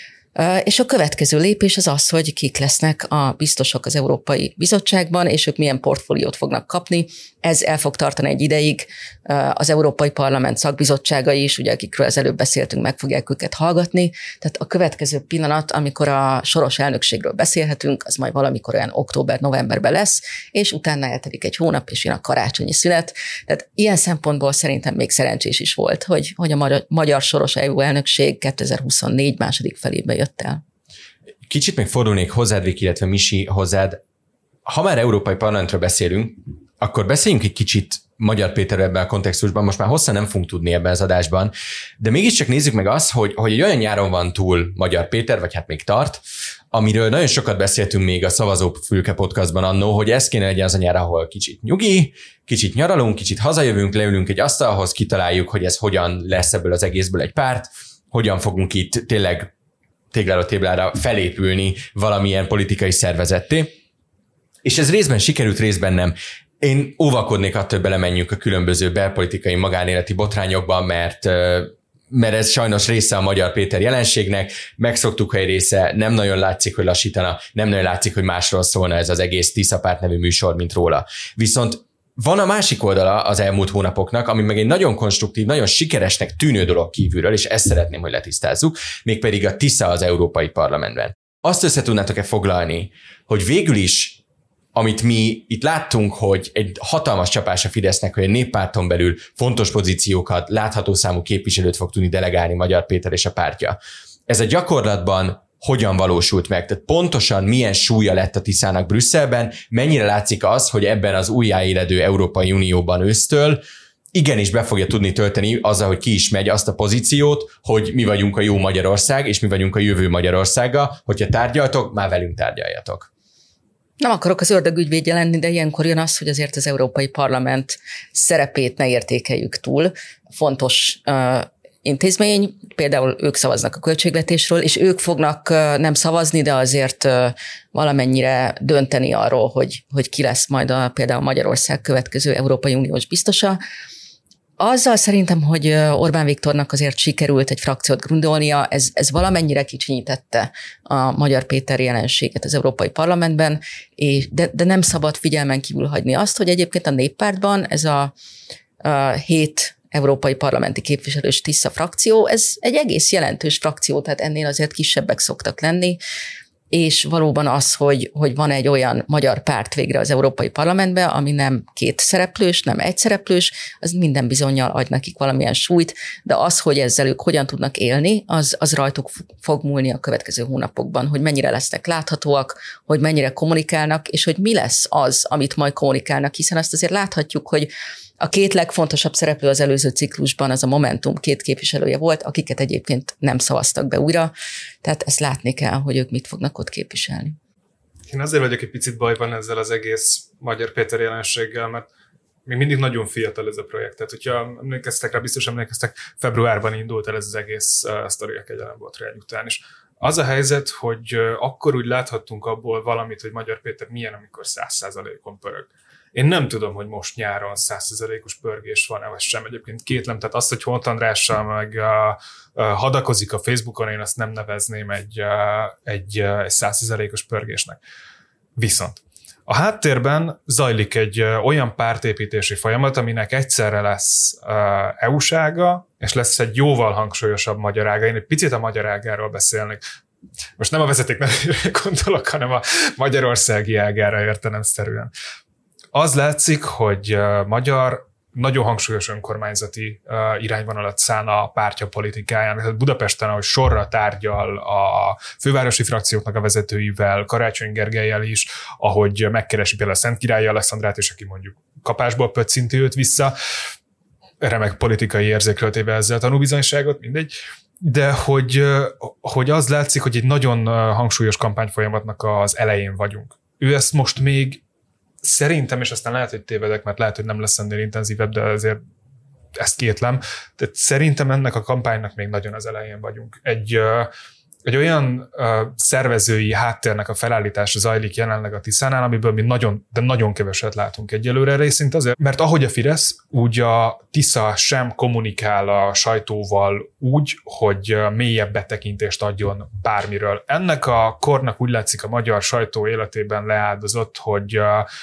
És a következő lépés az az, hogy kik lesznek a biztosok az Európai Bizottságban, és ők milyen portfóliót fognak kapni. Ez el fog tartani egy ideig. Az Európai Parlament szakbizottságai is, ugye akikről az előbb beszéltünk, meg fogják őket hallgatni. Tehát a következő pillanat, amikor a soros elnökségről beszélhetünk, az majd valamikor olyan október-novemberben lesz, és utána eltelik egy hónap, és jön a karácsonyi szünet. Tehát ilyen szempontból szerintem még szerencsés is volt, hogy, hogy a magyar, magyar soros é u elnökség kétezer-huszonnégy második felében jött el. Kicsit még fordulnék hozzád, Viki, illetve Misi hozzád. Ha már Európai Parlamentről beszélünk, akkor beszéljünk egy kicsit Magyar Péterről ebben a kontextusban, most már hosszan nem fogunk tudni ebben az adásban, de mégiscsak nézzük meg azt, hogy, hogy egy olyan nyáron van túl Magyar Péter, vagy hát még tart, amiről nagyon sokat beszéltünk még a Szavazófülke podcastban annó, hogy ez kéne legyen az a nyár, ahol kicsit nyugi, kicsit nyaralunk, kicsit hazajövünk, leülünk egy asztalhoz, kitaláljuk, hogy ez hogyan lesz ebből az egészből egy párt, hogyan fogunk itt tényleg tégláról téblára felépülni valamilyen politikai szervezetté. És ez részben sikerült, részben nem. Én óvakodnék attól, hogy belemenjünk a különböző belpolitikai magánéleti botrányokban, mert, mert ez sajnos része a Magyar Péter jelenségnek. Megszoktuk, hogy része nem nagyon látszik, hogy lassítana, nem nagyon látszik, hogy másról szólna ez az egész Tiszapárt nevű műsor, mint róla. Viszont van a másik oldala az elmúlt hónapoknak, ami meg egy nagyon konstruktív, nagyon sikeresnek tűnő dolog kívülről, és ezt szeretném, hogy letisztázzuk, mégpedig a Tisza az Európai Parlamentben. Azt össze tudnátok-e foglalni, hogy végül is, amit mi itt láttunk, hogy egy hatalmas csapás a Fidesznek, hogy a Néppárton belül fontos pozíciókat, látható számú képviselőt fog tudni delegálni Magyar Péter és a pártja. Ez a gyakorlatban hogyan valósult meg? Tehát pontosan milyen súlya lett a Tiszának Brüsszelben, mennyire látszik az, hogy ebben az újjáéledő Európai Unióban ősztől igenis be fogja tudni tölteni azzal, hogy ki is megy azt a pozíciót, hogy mi vagyunk a jó Magyarország, és mi vagyunk a jövő Magyarországa, hogyha tárgyaltok, már velünk tárgyaljatok. Nem akarok az ördög ügyvédje lenni, de ilyenkor jön az, hogy azért az Európai Parlament szerepét ne értékeljük túl. Fontos uh, intézmény, például ők szavaznak a költségvetésről, és ők fognak uh, nem szavazni, de azért uh, valamennyire dönteni arról, hogy, hogy ki lesz majd a, például Magyarország következő Európai Uniós biztosa. Azzal szerintem, hogy Orbán Viktornak azért sikerült egy frakciót grundolnia, ez, ez valamennyire kicsinyítette a Magyar Péter jelenséget az Európai Parlamentben, és, de, de nem szabad figyelmen kívül hagyni azt, hogy egyébként a Néppártban ez a, a hét európai parlamenti képviselős Tisza frakció, ez egy egész jelentős frakció, tehát ennél azért kisebbek szoktak lenni, és valóban az, hogy, hogy van egy olyan magyar párt végre az Európai Parlamentben, ami nem két szereplős, nem egy szereplős, az minden bizonnyal ad nekik valamilyen súlyt, de az, hogy ezzel ők hogyan tudnak élni, az, az rajtuk fog múlni a következő hónapokban, hogy mennyire lesznek láthatóak, hogy mennyire kommunikálnak, és hogy mi lesz az, amit majd kommunikálnak, hiszen azt azért láthatjuk, hogy a két legfontosabb szereplő az előző ciklusban az a Momentum két képviselője volt, akiket egyébként nem szavaztak be újra, tehát ezt látni kell, hogy ők mit fognak ott képviselni. Én azért vagyok egy picit bajban ezzel az egész Magyar Péter jelenséggel, mert még mindig nagyon fiatal ez a projekt. Tehát, hogyha emlékeztek rá, biztos emlékeztek, februárban indult el ez az egész uh, sztori a kegyelembotrán után is. Az a helyzet, hogy uh, akkor úgy láthattunk abból valamit, hogy Magyar Péter milyen, amikor száz százalékon pörög. Én nem tudom, hogy most nyáron száz százalékos pörgés van-e, vagy sem. Egyébként kétlem, tehát azt, hogy Hont Andrással meg uh, uh, hadakozik a Facebookon, én azt nem nevezném egy, uh, egy, uh, egy száz százalékos pörgésnek. Viszont a háttérben zajlik egy uh, olyan pártépítési folyamat, aminek egyszerre lesz uh, é u-sága, és lesz egy jóval hangsúlyosabb magyar ága. Én egy picit a magyar ágáról beszélnék. Most nem a vezeték nevére gondolok, hanem a magyarországi ágára értelemszerűen. Az látszik, hogy uh, magyar nagyon hangsúlyos önkormányzati uh, irányvonalat szán a pártja politikájának. Tehát Budapesten, ahogy sorra tárgyal a fővárosi frakcióknak a vezetőivel, Karácsony Gergellyel is, ahogy megkeresi például a Szentkirályi Alexandrát, és aki mondjuk kapásból pöccinti őt vissza, remek politikai érzékeltével ezzel tanúbizonyságot, mindegy. De hogy, hogy az látszik, hogy egy nagyon hangsúlyos kampányfolyamatnak az elején vagyunk. Ő ezt most még szerintem, és aztán lehet, hogy tévedek, mert lehet, hogy nem lesz ennél intenzívebb, de azért ezt kétlem. Tehát szerintem ennek a kampánynak még nagyon az elején vagyunk. Egy, egy olyan szervezői háttérnek a felállítása zajlik jelenleg a Tiszánál, amiből mi nagyon, de nagyon keveset látunk egyelőre, részint azért, mert ahogy a Fidesz, úgy a Tisza sem kommunikál a sajtóval úgy, hogy mélyebb betekintést adjon bármiről. Ennek a kornak úgy látszik a magyar sajtó életében leáldozott, hogy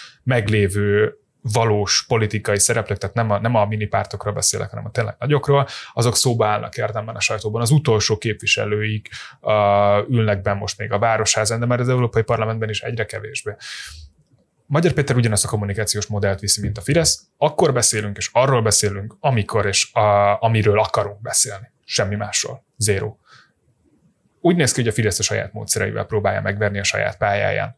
meglévő valós politikai szereplők, tehát nem a, nem a minipártokról beszélek, hanem a tényleg nagyokról, azok szóba állnak érdemben a sajtóban. Az utolsó képviselőik uh, ülnek benn most még a Városházán, de már az Európai Parlamentben is egyre kevésbé. Magyar Péter ugyanazt a kommunikációs modellt viszi, mint a Fidesz. Akkor beszélünk, és arról beszélünk, amikor és uh, amiről akarunk beszélni. Semmi másról. Zero. Úgy néz ki, hogy a Fidesz a saját módszereivel próbálja megverni a saját pályáján.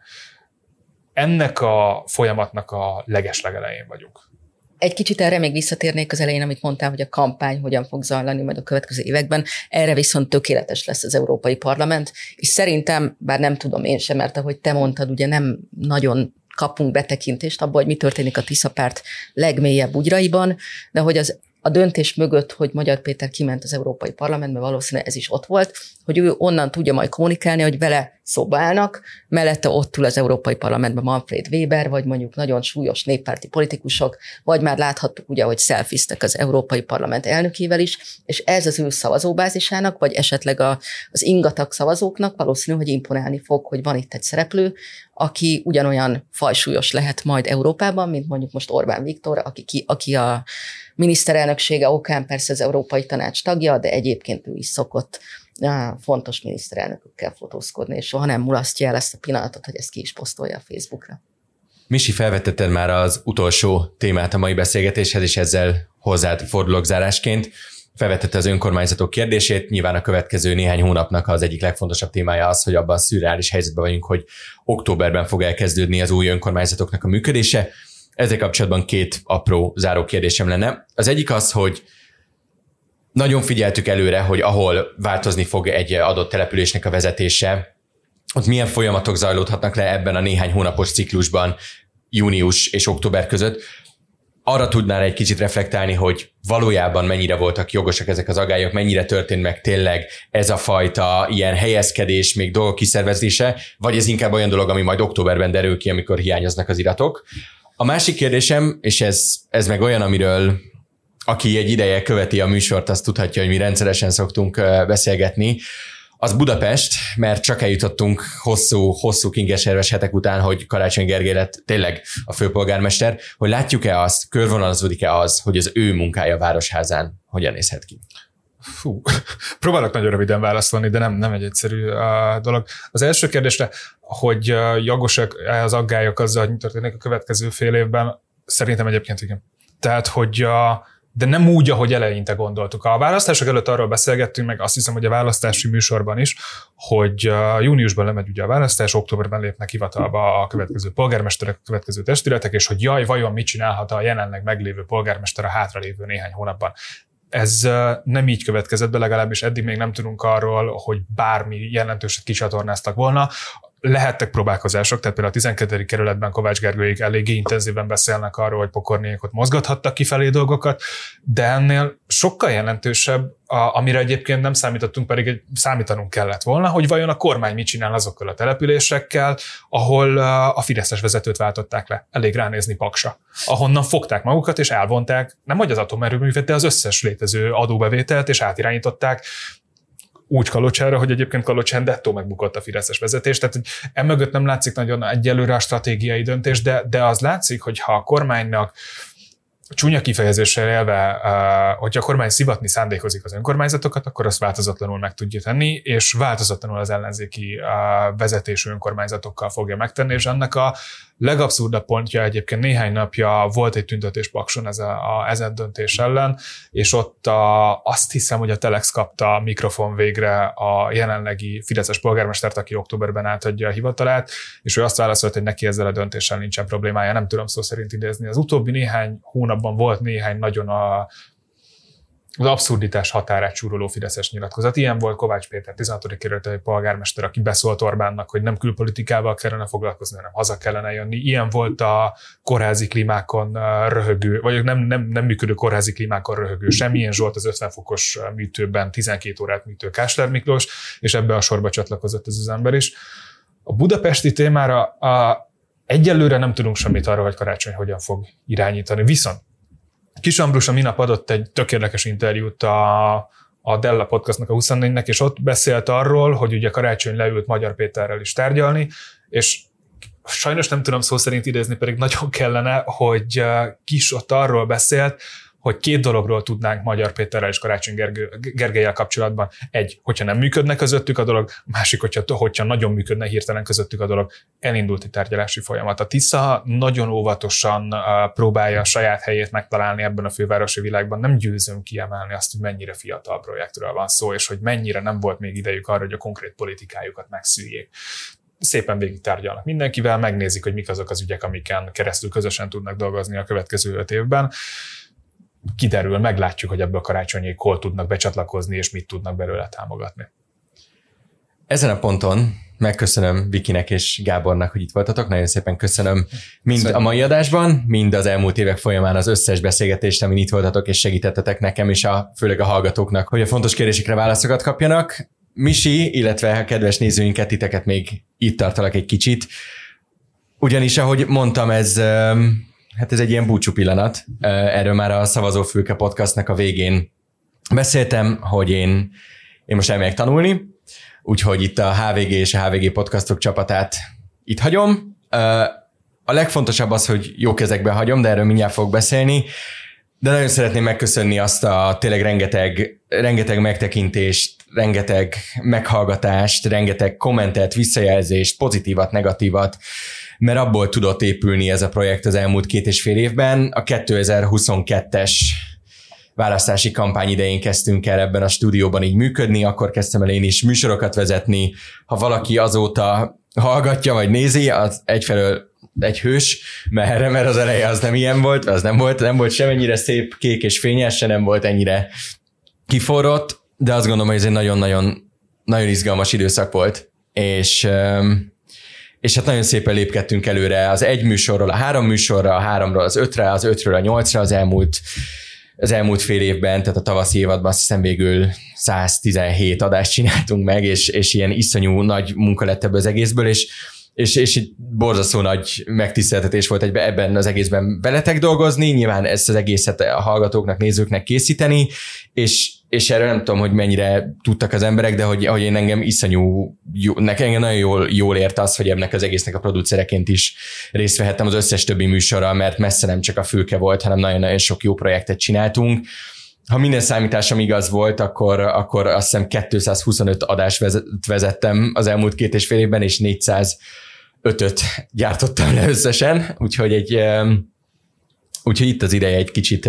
Ennek a folyamatnak a legeslegelején vagyunk. Egy kicsit erre még visszatérnék az elején, amit mondtál, hogy a kampány hogyan fog zajlani majd a következő években. Erre viszont tökéletes lesz az Európai Parlament, és szerintem, bár nem tudom én sem, mert ahogy te mondtad, ugye nem nagyon kapunk betekintést abba, hogy mi történik a Tisza párt legmélyebb ugyraiban, de hogy az a döntés mögött, hogy Magyar Péter kiment az Európai Parlamentbe, valószínűleg ez is ott volt, hogy ő onnan tudja majd kommunikálni, hogy vele szóba állnak, mellette ott ül az Európai Parlamentben Manfred Weber, vagy mondjuk nagyon súlyos néppárti politikusok, vagy már láthattuk ugye, hogy szelfiztek az Európai Parlament elnökével is, és ez az ő szavazóbázisának, vagy esetleg a, az ingatag szavazóknak valószínű, hogy imponálni fog, hogy van itt egy szereplő, aki ugyanolyan fajsúlyos lehet majd Európában, mint mondjuk most Orbán Viktor, aki, ki, aki a miniszterelnöksége okán persze az Európai Tanács tagja, de egyébként ő is szokott fontos miniszterelnökökkel fotózkodni, és soha nem mulasztja el ezt a pillanatot, hogy ezt ki is posztolja a Facebookra. Misi, felvetetted már az utolsó témát a mai beszélgetéshez, és ezzel hozzád fordulok zárásként. Felvetette az önkormányzatok kérdését, nyilván a következő néhány hónapnak az egyik legfontosabb témája az, hogy abban a szürreális helyzetben vagyunk, hogy októberben fog elkezdődni az új önkormányzatoknak a működése. Ezzel kapcsolatban két apró záró kérdésem lenne. Az egyik az, hogy nagyon figyeltük előre, hogy ahol változni fog egy adott településnek a vezetése, ott milyen folyamatok zajlódhatnak le ebben a néhány hónapos ciklusban, június és október között. Arra tudnál egy kicsit reflektálni, hogy valójában mennyire voltak jogosak ezek az aggályok, mennyire történt meg tényleg ez a fajta ilyen helyezkedés, még dolgok kiszervezése, vagy ez inkább olyan dolog, ami majd októberben derül ki, amikor hiányoznak az iratok. A másik kérdésem, és ez, ez meg olyan, amiről aki egy ideje követi a műsort, azt tudhatja, hogy mi rendszeresen szoktunk beszélgetni, az Budapest, mert csak eljutottunk hosszú, hosszú kingeserves hetek után, hogy Karácsony Gergely lett tényleg a főpolgármester, hogy látjuk-e azt, körvonalazódik-e az, hogy az ő munkája a Városházán hogyan nézhet ki? Fú, próbálok nagyon röviden válaszolni, de nem, nem egy egyszerű uh, dolog. Az első kérdésre, hogy uh, jagosak az aggályok azzal, hogy mi történik a következő fél évben, szerintem egyébként igen. Tehát, hogy uh, de nem úgy, ahogy eleinte gondoltuk. A választások előtt arról beszélgettünk, meg azt hiszem, hogy a választási műsorban is, hogy uh, júniusban lemegy ugye a választás, októberben lépnek hivatalba a következő polgármesterek, a következő testületek, és hogy jaj, vajon mit csinálhat a jelenleg meglévő polgármester a hátralévő néhány hónapban. Ez nem így következett be, legalábbis eddig még nem tudunk arról, hogy bármi jelentőset kicsatornáztak volna. Lehettek próbálkozások, tehát például a tizenkettedik kerületben Kovács Gergelyék eléggé intenzíven beszélnek arról, hogy Pokornék ott mozgathattak kifelé dolgokat, de ennél sokkal jelentősebb, amire egyébként nem számítottunk, pedig számítanunk kellett volna, hogy vajon a kormány mit csinál azokkal a településekkel, ahol a fideszes vezetőt váltották le. Elég ránézni Paksra. Ahonnan fogták magukat és elvonták, nem hogy az atomerőművet, de az összes létező adóbevételt, és átirányították úgy Kalocsára, hogy egyébként Kalocsán dettó megbukott a fideszes vezetés. Tehát emögött nem látszik nagyon egyelőre a stratégiai döntés, de, de az látszik, hogy ha a kormánynak csúnya kifejezéssel élve, hogyha a kormány szivatni szándékozik az önkormányzatokat, akkor azt változatlanul meg tudja tenni, és változatlanul az ellenzéki vezetésű önkormányzatokkal fogja megtenni, és ennek a legabszurdabb pontja egyébként néhány napja volt egy tüntetés Pakson ez a, a, ezen döntés ellen, és ott a, azt hiszem, hogy a Telex kapta a mikrofon végre a jelenlegi fideszes polgármestert, aki októberben átadja a hivatalát, és ő azt válaszolt, hogy neki ezzel a döntéssel nincsen problémája, nem tudom szó szerint idézni. Az utóbbi néhány hónapban volt néhány nagyon a az abszurditás határát súroló fideszes nyilatkozat. Ilyen volt Kovács Péter, tizenhatodik kerületi polgármester, aki beszólt Orbánnak, hogy nem külpolitikával kellene foglalkozni, hanem haza kellene jönni. Ilyen volt a kórházi klímákon röhögő, vagy nem, nem, nem működő kórházi klímákon röhögő Semmilyen Zsolt az ötven fokos műtőben tizenkét órát műtő Kásler Miklós, és ebbe a sorba csatlakozott ez az ember is. A budapesti témára a, egyelőre nem tudunk semmit arról, hogy Karácsony hogyan fog irányítani. Viszont Kis Ambrus a minap adott egy tök érdekes interjút a, a Della Podcastnak a huszonnégynek, és ott beszélt arról, hogy ugye Karácsony leült Magyar Péterrel is tárgyalni, és sajnos nem tudom szó szerint idézni, pedig nagyon kellene, hogy Kis ott arról beszélt, hogy két dologról tudnánk Magyar Péterrel és Karácsony Gergellyel kapcsolatban. Egy, hogyha nem működne közöttük a dolog, másik, hogyha, hogyha nagyon működne hirtelen közöttük a dolog, elindult egy tárgyalási folyamat. A Tisza nagyon óvatosan próbálja a saját helyét megtalálni ebben a fővárosi világban. Nem győzöm kiemelni azt, hogy mennyire fiatal projektről van szó, és hogy mennyire nem volt még idejük arra, hogy a konkrét politikájukat megszűjjék. Szépen végig tárgyalnak mindenkivel, megnézik, hogy mik azok az ügyek, amiken keresztül közösen tudnak dolgozni a következő öt évben. Kiderül, meglátjuk, hogy ebből a Karácsonyék hol tudnak becsatlakozni, és mit tudnak belőle támogatni. Ezen a ponton megköszönöm Vikinek és Gábornak, hogy itt voltatok. Nagyon szépen köszönöm mind a mai adásban, mind az elmúlt évek folyamán az összes beszélgetést, amin itt voltatok, és segítettetek nekem, és a, főleg a hallgatóknak, hogy a fontos kérdésekre válaszokat kapjanak. Misi, illetve a kedves nézőinket, titeket még itt tartalak egy kicsit. Ugyanis, ahogy mondtam, ez... Hát ez egy ilyen búcsú pillanat. Erről már a Szavazófülke podcastnak a végén beszéltem, hogy én, én most elmegyek tanulni, úgyhogy itt a há vé gé és a há vé gé podcastok csapatát itt hagyom. A legfontosabb az, hogy jó kezekben hagyom, de erről mindjárt fogok beszélni. De nagyon szeretném megköszönni azt a tényleg rengeteg, rengeteg megtekintést, rengeteg meghallgatást, rengeteg kommentet, visszajelzést, pozitívat, negatívat, mert abból tudott épülni ez a projekt az elmúlt két és fél évben. A kétezer-huszonkettes választási kampány idején kezdtünk el ebben a stúdióban így működni, akkor kezdtem el én is műsorokat vezetni. Ha valaki azóta hallgatja vagy nézi, az egyfelől egy hős, mert, mert az eleje az nem ilyen volt, az nem volt, nem volt semennyire szép, kék és fényes, se nem volt ennyire kiforrott, de azt gondolom, hogy ez egy nagyon-nagyon nagyon izgalmas időszak volt, és... és hát nagyon szépen lépkedtünk előre az egy műsorról a három műsorra, a háromról az ötre, az ötről a nyolcra az elmúlt, az elmúlt fél évben, tehát a tavaszi évadban azt hiszem végül száztizenhét adást csináltunk meg, és, és ilyen iszonyú nagy munka lett ebből az egészből, és, és, és egy borzasztó nagy megtiszteltetés volt egyben ebben az egészben veletek dolgozni, nyilván ezt az egészet a hallgatóknak, nézőknek készíteni, és és erről nem tudom, hogy mennyire tudtak az emberek, de hogy, hogy én engem iszonyú, jó, nekem engem nagyon jól, jól ért az, hogy ennek az egésznek a producereként is részt vehettem az összes többi műsorral, mert messze nem csak a Fülke volt, hanem nagyon-nagyon sok jó projektet csináltunk. Ha minden számításom igaz volt, akkor, akkor azt hiszem kétszázhuszonöt adást vezettem az elmúlt két és fél évben, és négyszázötöt gyártottam le összesen, úgyhogy, egy, úgyhogy itt az ideje egy kicsit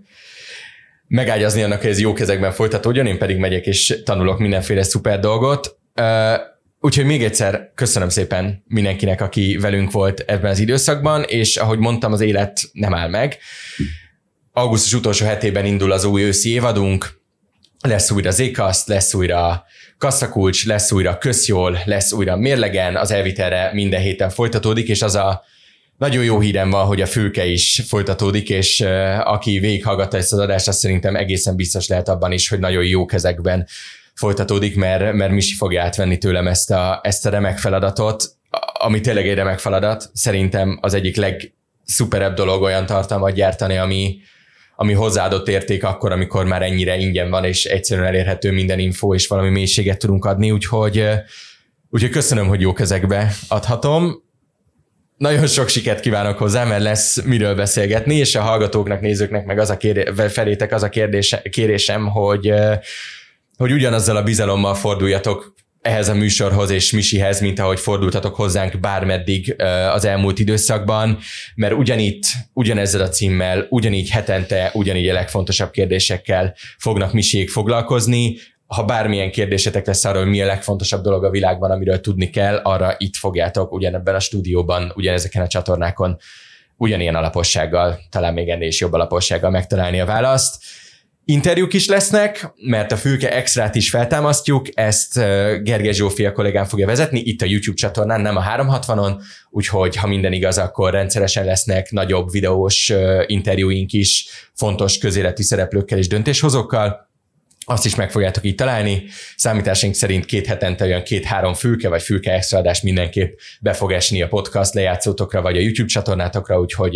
megágyazni annak, hogy ez jó kezekben folytatódjon, én pedig megyek és tanulok mindenféle szuper dolgot. Úgyhogy még egyszer köszönöm szépen mindenkinek, aki velünk volt ebben az időszakban, és ahogy mondtam, az élet nem áll meg. Augusztus utolsó hetében indul az új őszi évadunk, lesz újra Zcast, lesz újra Kasszakulcs, lesz újra Közjól, lesz újra Mérlegen, az elvitelre minden héten folytatódik, és az a nagyon jó hírem van, hogy a Fülke is folytatódik, és uh, aki végighallgatta ezt az adást, azt szerintem egészen biztos lehet abban is, hogy nagyon jó kezekben folytatódik, mert, mert Misi fogja átvenni tőlem ezt a, ezt a remek feladatot, ami tényleg egy remek feladat. Szerintem az egyik legszuperebb dolog olyan tartalmat gyártani, ami, ami hozzáadott érték akkor, amikor már ennyire ingyen van, és egyszerűen elérhető minden info, és valami mélységet tudunk adni, úgyhogy, úgyhogy köszönöm, hogy jó kezekbe adhatom. Nagyon sok sikert kívánok hozzá, mert lesz miről beszélgetni, és a hallgatóknak, nézőknek meg az a kérdé- felétek az a kérdése, kérésem, hogy, hogy ugyanazzal a bizalommal forduljatok ehhez a műsorhoz és Misihez, mint ahogy fordultatok hozzánk bármeddig az elmúlt időszakban, mert ugyanitt, ugyanezzel a címmel, ugyanígy hetente, ugyanígy a legfontosabb kérdésekkel fognak Misiék foglalkozni. Ha bármilyen kérdésetek lesz arra, hogy mi a legfontosabb dolog a világban, amiről tudni kell, arra itt fogjátok ugyanebben a stúdióban, ugyanezeken a csatornákon, ugyanilyen alapossággal, talán még ennél is jobb alapossággal megtalálni a választ. Interjúk is lesznek, mert a Fülke Extrát is feltámasztjuk, ezt Gergely Zsófia kollégám fogja vezetni, itt a YouTube csatornán, nem a háromszázhatvanon, úgyhogy ha minden igaz, akkor rendszeresen lesznek nagyobb videós interjúink is, fontos közéleti szereplőkkel és döntéshozókkal. Azt is meg fogjátok így találni. Számításaink szerint két hetente olyan két-három Fülke vagy Fülke Extra adás mindenképp be fog esni a podcast lejátszótokra vagy a YouTube csatornátokra, úgyhogy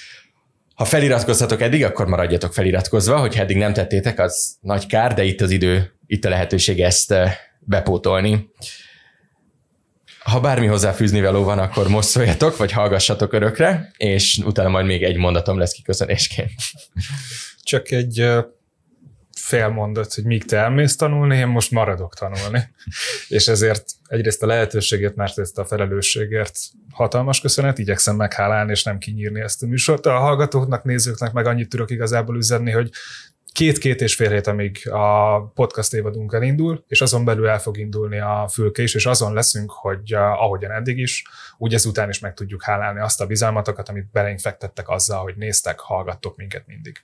ha feliratkoztatok eddig, akkor maradjatok feliratkozva, hogyha eddig nem tettétek, az nagy kár, de itt az idő, itt a lehetőség ezt bepótolni. Ha bármi hozzáfűzni való van, akkor most szóljatok, vagy hallgassatok örökre, és utána majd még egy mondatom lesz kiköszönésként. Csak egy fél mondat, hogy míg te elmész tanulni, én most maradok tanulni. És ezért egyrészt a lehetőségért, másrészt a felelősségért hatalmas köszönet, igyekszem meghálálni és nem kinyírni ezt a műsort. A hallgatóknak, nézőknek meg annyit tudok igazából üzenni, hogy két-két és fél hét, amíg a podcast évadunk elindul, és azon belül el fog indulni a Fülke is, és azon leszünk, hogy ahogyan eddig is, úgy ezután is meg tudjuk hálálni azt a bizalmatokat, amit belénk fektettek azzal, hogy néztek, hallgattok minket mindig.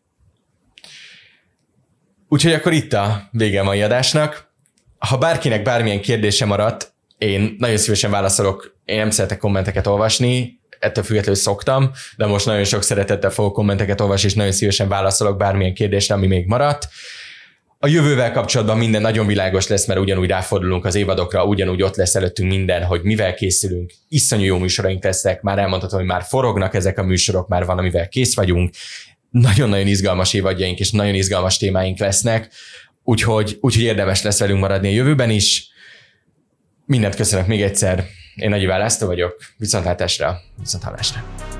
Úgyhogy akkor itt a vége a mai adásnak. Ha bárkinek bármilyen kérdése maradt, én nagyon szívesen válaszolok, én nem szeretek kommenteket olvasni, ettől függetlenül szoktam, de most nagyon sok szeretettel fogok kommenteket olvasni, és nagyon szívesen válaszolok bármilyen kérdésre, ami még maradt. A jövővel kapcsolatban minden nagyon világos lesz, mert ugyanúgy ráfordulunk az évadokra, ugyanúgy ott lesz előttünk minden, hogy mivel készülünk. Iszonyú jó műsoraink lesznek, már elmondhatom, hogy már forognak ezek a műsorok, már van, amivel kész vagyunk. Nagyon-nagyon izgalmas évadjaink és nagyon izgalmas témáink lesznek, úgyhogy, úgyhogy érdemes lesz velünk maradni a jövőben is. Mindent köszönök még egyszer. Én Nagy Iván László vagyok. Viszontlátásra, viszonthallásra.